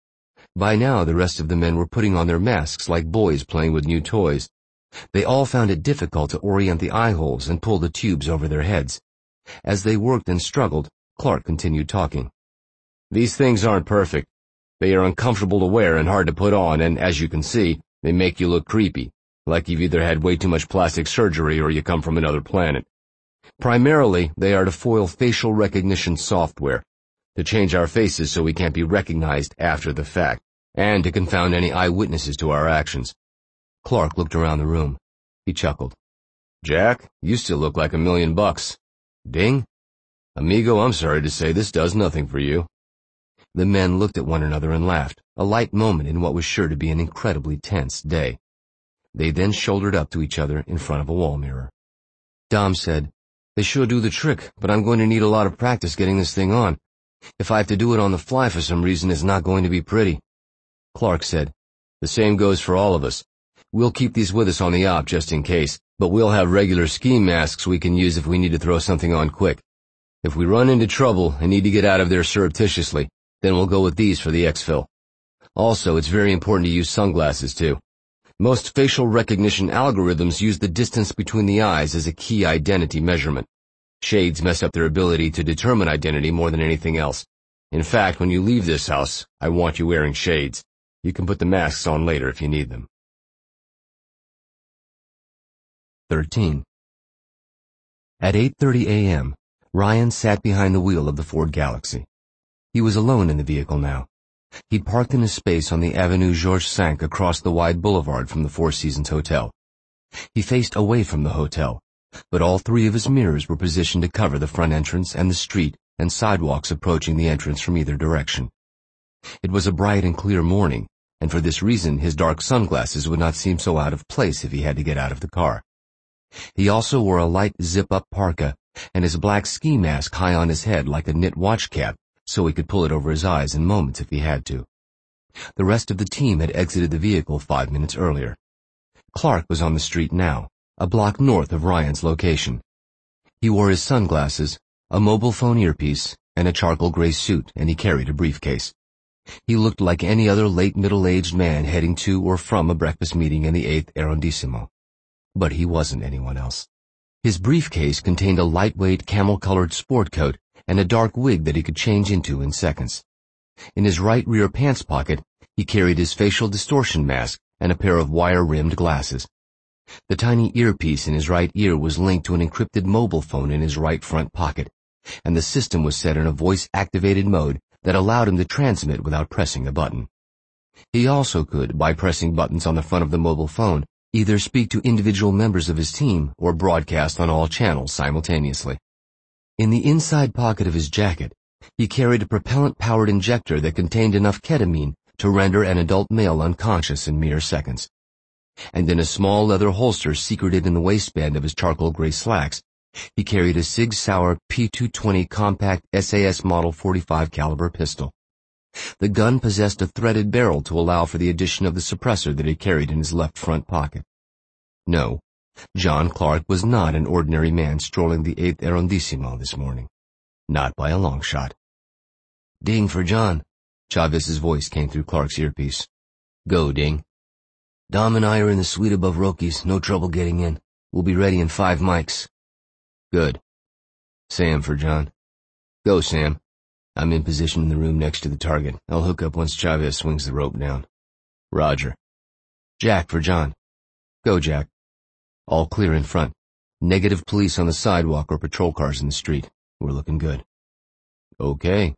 By now, the rest of the men were putting on their masks like boys playing with new toys. They all found it difficult to orient the eye holes and pull the tubes over their heads. As they worked and struggled, Clark continued talking. "These things aren't perfect. They are uncomfortable to wear and hard to put on, and as you can see, they make you look creepy, like you've either had way too much plastic surgery or you come from another planet. Primarily, they are to foil facial recognition software, to change our faces so we can't be recognized after the fact, and to confound any eyewitnesses to our actions." Clark looked around the room. He chuckled. "Jack, you still look like $1,000,000. Ding? Amigo, I'm sorry to say this does nothing for you." The men looked at one another and laughed, a light moment in what was sure to be an incredibly tense day. They then shouldered up to each other in front of a wall mirror. Dom said, "They sure do the trick, but I'm going to need a lot of practice getting this thing on. If I have to do it on the fly for some reason, it's not going to be pretty." Clark said, "The same goes for all of us. We'll keep these with us on the op just in case, but we'll have regular ski masks we can use if we need to throw something on quick. If we run into trouble and need to get out of there surreptitiously, then we'll go with these for the exfil. Also, it's very important to use sunglasses too. Most facial recognition algorithms use the distance between the eyes as a key identity measurement. Shades mess up their ability to determine identity more than anything else. In fact, when you leave this house, I want you wearing shades. You can put the masks on later if you need them." 13. At 8:30 a.m., Ryan sat behind the wheel of the Ford Galaxy. He was alone in the vehicle now. He'd parked in a space on the Avenue Georges V across the wide boulevard from the Four Seasons Hotel. He faced away from the hotel, but all 3 of his mirrors were positioned to cover the front entrance and the street and sidewalks approaching the entrance from either direction. It was a bright and clear morning, and for this reason his dark sunglasses would not seem so out of place if he had to get out of the car. He also wore a light zip-up parka and his black ski mask high on his head like a knit watch cap, so he could pull it over his eyes in moments if he had to. The rest of the team had exited the vehicle 5 minutes earlier. Clark was on the street now, a block north of Ryan's location. He wore his sunglasses, a mobile phone earpiece, and a charcoal gray suit, and he carried a briefcase. He looked like any other late middle-aged man heading to or from a breakfast meeting in the 8th Arrondissement. But he wasn't anyone else. His briefcase contained a lightweight camel-colored sport coat and a dark wig that he could change into in seconds. In his right rear pants pocket, he carried his facial distortion mask and a pair of wire-rimmed glasses. The tiny earpiece in his right ear was linked to an encrypted mobile phone in his right front pocket, and the system was set in a voice-activated mode that allowed him to transmit without pressing a button. He also could, by pressing buttons on the front of the mobile phone, either speak to individual members of his team or broadcast on all channels simultaneously. In the inside pocket of his jacket, he carried a propellant-powered injector that contained enough ketamine to render an adult male unconscious in mere seconds. And in a small leather holster secreted in the waistband of his charcoal gray slacks, he carried a Sig Sauer P220 compact SAS Model 45 caliber pistol. The gun possessed a threaded barrel to allow for the addition of the suppressor that he carried in his left front pocket. No, John Clark was not an ordinary man strolling the 8th Arrondissement this morning. Not by a long shot. "Ding for John," Chavez's voice came through Clark's earpiece. "Go, Ding." "Dom and I are in the suite above Rocky's. No trouble getting in. We'll be ready in 5 mics. "Good." "Sam for John." "Go, Sam. I'm in position in the room next to the target. I'll hook up once Chavez swings the rope down." "Roger." "Jack for John." "Go, Jack." "All clear in front. Negative police on the sidewalk or patrol cars in the street. We're looking good." "Okay."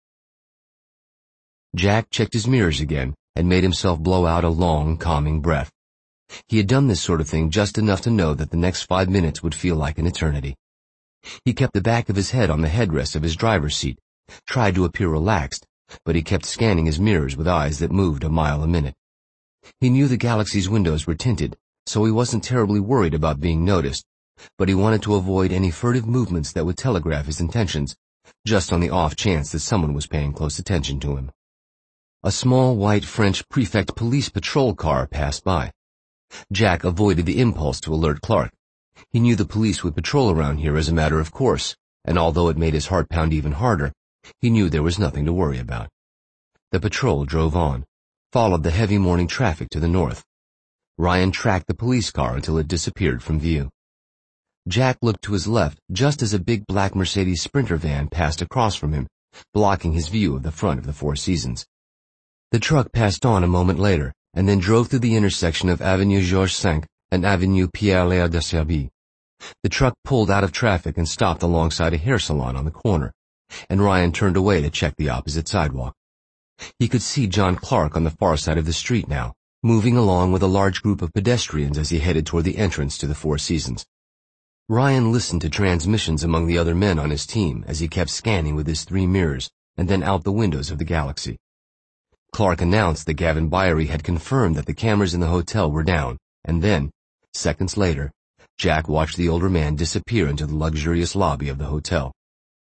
Jack checked his mirrors again and made himself blow out a long, calming breath. He had done this sort of thing just enough to know that the next 5 minutes would feel like an eternity. He kept the back of his head on the headrest of his driver's seat, tried to appear relaxed, but he kept scanning his mirrors with eyes that moved a mile a minute. He knew the Galaxy's windows were tinted, so he wasn't terribly worried about being noticed, but he wanted to avoid any furtive movements that would telegraph his intentions, just on the off chance that someone was paying close attention to him. A small white French prefect police patrol car passed by. Jack avoided the impulse to alert Clark. He knew the police would patrol around here as a matter of course, and although it made his heart pound even harder, he knew there was nothing to worry about. The patrol drove on, followed the heavy morning traffic to the north. Ryan tracked the police car until it disappeared from view. Jack looked to his left just as a big black Mercedes Sprinter van passed across from him, blocking his view of the front of the Four Seasons. The truck passed on a moment later, and then drove through the intersection of Avenue Georges V and Avenue Pierre-Léa Desserby. The truck pulled out of traffic and stopped alongside a hair salon on the corner, and Ryan turned away to check the opposite sidewalk. He could see John Clark on the far side of the street now, moving along with a large group of pedestrians as he headed toward the entrance to the Four Seasons. Ryan listened to transmissions among the other men on his team as he kept scanning with his 3 mirrors and then out the windows of the Galaxy. Clark announced that Gavin Byrie had confirmed that the cameras in the hotel were down, and then, seconds later, Jack watched the older man disappear into the luxurious lobby of the hotel.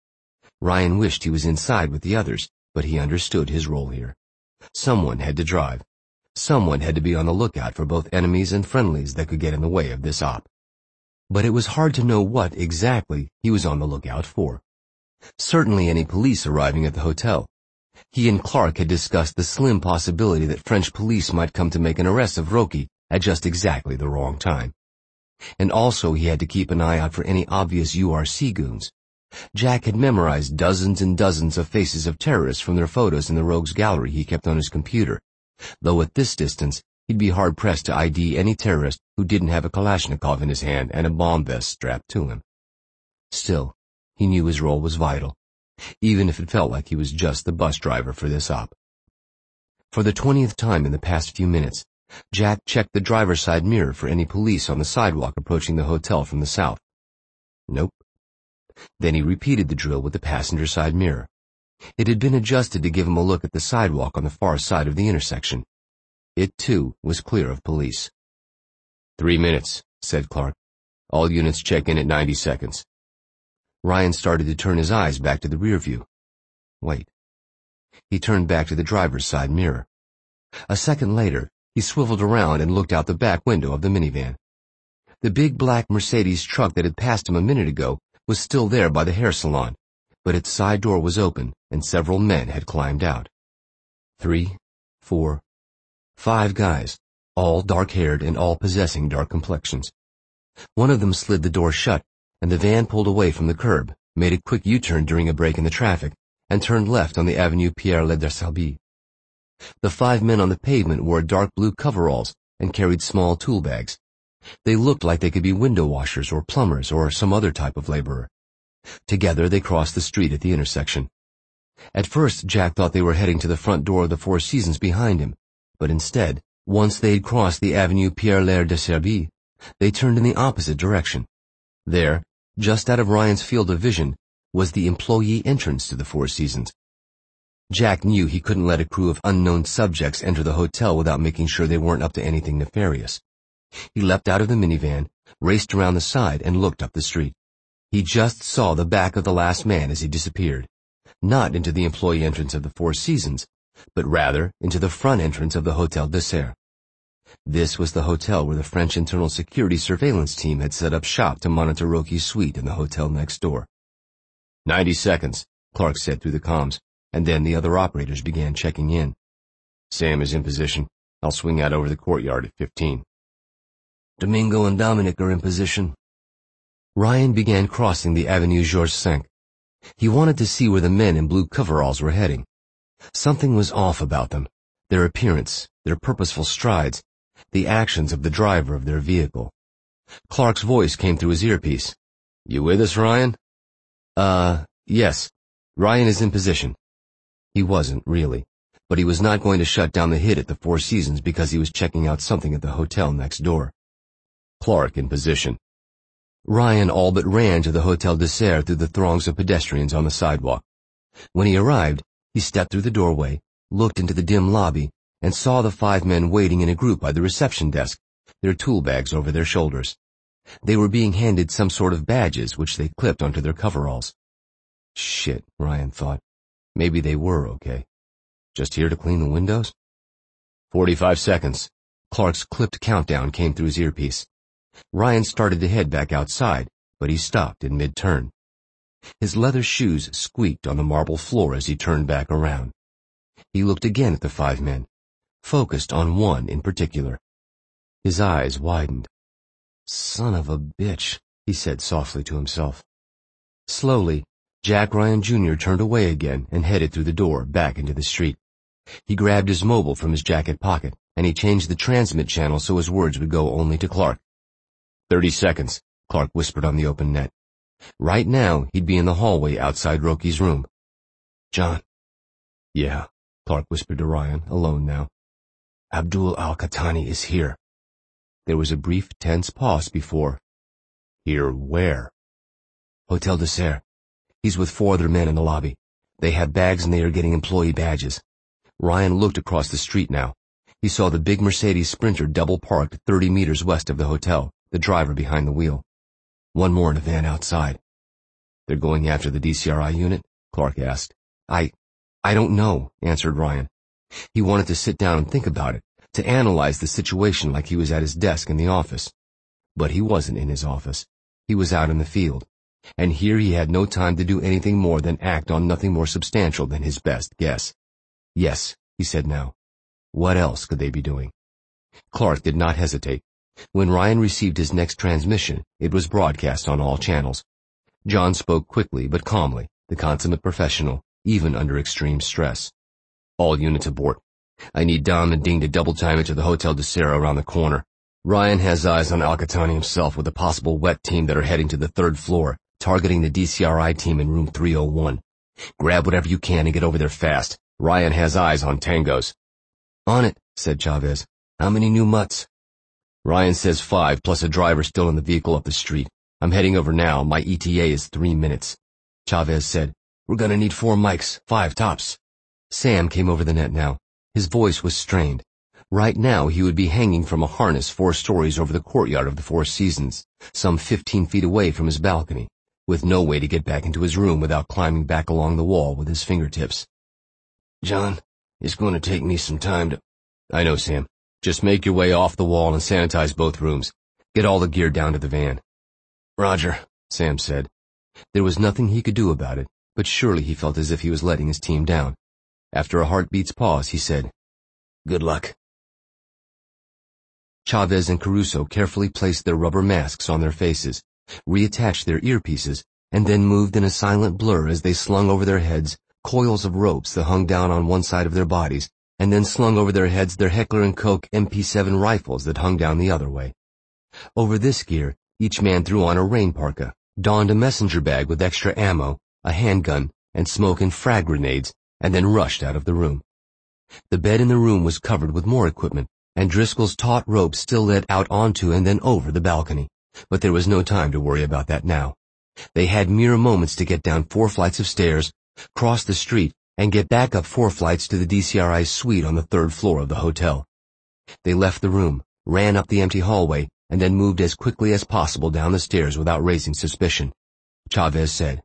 Ryan wished he was inside with the others, but he understood his role here. Someone had to drive. Someone had to be on the lookout for both enemies and friendlies that could get in the way of this op. But it was hard to know what, exactly, he was on the lookout for. Certainly any police arriving at the hotel. He and Clark had discussed the slim possibility that French police might come to make an arrest of Rocky at just exactly the wrong time. And also he had to keep an eye out for any obvious URC goons. Jack had memorized dozens and dozens of faces of terrorists from their photos in the rogues gallery he kept on his computer, though at this distance he'd be hard-pressed to ID any terrorist who didn't have a Kalashnikov in his hand and a bomb vest strapped to him. Still, he knew his role was vital, even if it felt like he was just the bus driver for this op. For the 20th time in the past few minutes, Jack checked the driver's side mirror for any police on the sidewalk approaching the hotel from the south. Nope. Then he repeated the drill with the passenger side mirror. It had been adjusted to give him a look at the sidewalk on the far side of the intersection. It, too, was clear of police. 3 minutes, said Clark. All units check in at 90 seconds. Ryan started to turn his eyes back to the rear view. Wait. He turned back to the driver's side mirror. A second later, he swiveled around and looked out the back window of the minivan. The big black Mercedes truck that had passed him a minute ago was still there by the hair salon, but its side door was open and several men had climbed out. 3, 4, 5 guys, all dark-haired and all possessing dark complexions. One of them slid the door shut, and the van pulled away from the curb, made a quick U-turn during a break in the traffic, and turned left on the Avenue Pierre-Léa Desserby. The 5 men on the pavement wore dark blue coveralls and carried small tool bags. They looked like they could be window washers or plumbers or some other type of laborer. Together they crossed the street at the intersection. At first Jack thought they were heading to the front door of the Four Seasons behind him, but instead Once they had crossed the Avenue Pierre-Lair de Serbie, they turned in the opposite direction. There, just out of Ryan's field of vision, was the employee entrance to the Four Seasons. Jack knew he couldn't let a crew of unknown subjects enter the hotel without making sure they weren't up to anything nefarious. He leapt out of the minivan, raced around the side, and looked up the street. He just saw the back of the last man as he disappeared, not into the employee entrance of the Four Seasons, but rather into the front entrance of the Hotel Dessert. This was the hotel where the French Internal Security Surveillance Team had set up shop to monitor Roky's suite in the hotel next door. 90 seconds, Clark said through the comms, and then the other operators began checking in. Sam is in position. I'll swing out over the courtyard at 15. Domingo and Dominic are in position. Ryan began crossing the Avenue Georges V. He wanted to see where the men in blue coveralls were heading. Something was off about them, their appearance, their purposeful strides, the actions of the driver of their vehicle. Clark's voice came through his earpiece. You with us, Ryan? Yes. Ryan is in position. He wasn't, really, but he was not going to shut down the hit at the Four Seasons because he was checking out something at the hotel next door. Clark in position. Ryan all but ran to the Hotel Dessert through the throngs of pedestrians on the sidewalk. When he arrived, he stepped through the doorway, looked into the dim lobby, and saw the 5 men waiting in a group by the reception desk, their tool bags over their shoulders. They were being handed some sort of badges which they clipped onto their coveralls. Shit, Ryan thought. Maybe they were okay. Just here to clean the windows? 45 seconds. Clark's clipped countdown came through his earpiece. Ryan started to head back outside, but he stopped in mid-turn. His leather shoes squeaked on the marble floor as he turned back around. He looked again at the 5 men, focused on one in particular. His eyes widened. Son of a bitch, he said softly to himself. Slowly, Jack Ryan Jr. turned away again and headed through the door back into the street. He grabbed his mobile from his jacket pocket, and he changed the transmit channel so his words would go only to Clark. 30 seconds, Clark whispered on the open net. Right now, he'd be in the hallway outside Roky's room. John? Yeah, Clark whispered to Ryan, alone now. Abdul Al-Qahtani is here. There was a brief, tense pause before. Here where? Hotel Dessert. He's with 4 other men in the lobby. They have bags and they are getting employee badges. Ryan looked across the street now. He saw the big Mercedes Sprinter double parked 30 meters west of the hotel, the driver behind the wheel. 1 more in a van outside. They're going after the DCRI unit? Clark asked. I don't know, answered Ryan. He wanted to sit down and think about it, to analyze the situation like he was at his desk in the office. But he wasn't in his office. He was out in the field. And here he had no time to do anything more than act on nothing more substantial than his best guess. Yes, he said now. What else could they be doing? Clark did not hesitate. When Ryan received his next transmission, it was broadcast on all channels. John spoke quickly but calmly, the consummate professional, even under extreme stress. All units abort. I need Dom and Dean to double-time it to the Hotel Dessert around the corner. Ryan has eyes on Al-Qahtani himself with a possible wet team that are heading to the 3rd floor, targeting the DCRI team in room 301. Grab whatever you can and get over there fast. Ryan has eyes on tangos. On it, said Chavez. How many new mutts? Ryan says 5 plus a driver still in the vehicle up the street. I'm heading over now. My ETA is 3 minutes. Chavez said, We're gonna need 4 mics, 5 tops. Sam came over the net now. His voice was strained. Right now he would be hanging from a harness 4 stories over the courtyard of the Four Seasons, some 15 feet away from his balcony, with no way to get back into his room without climbing back along the wall with his fingertips. John, it's going to take me some time to... I know, Sam. Just make your way off the wall and sanitize both rooms. Get all the gear down to the van. Roger, Sam said. There was nothing he could do about it, but surely he felt as if he was letting his team down. After a heartbeat's pause, he said, Good luck. Chavez and Caruso carefully placed their rubber masks on their faces, reattached their earpieces, and then moved in a silent blur as they slung over their heads coils of ropes that hung down on one side of their bodies, and then slung over their heads their Heckler & Koch MP7 rifles that hung down the other way. Over this gear, each man threw on a rain parka, donned a messenger bag with extra ammo, a handgun, and smoke and frag grenades, and then rushed out of the room. The bed in the room was covered with more equipment, and Driscoll's taut rope still led out onto and then over the balcony. But there was no time to worry about that now. They had mere moments to get down 4 flights of stairs, cross the street, and get back up 4 flights to the DCRI's suite on the 3rd floor of the hotel. They left the room, ran up the empty hallway, and then moved as quickly as possible down the stairs without raising suspicion. Chavez said,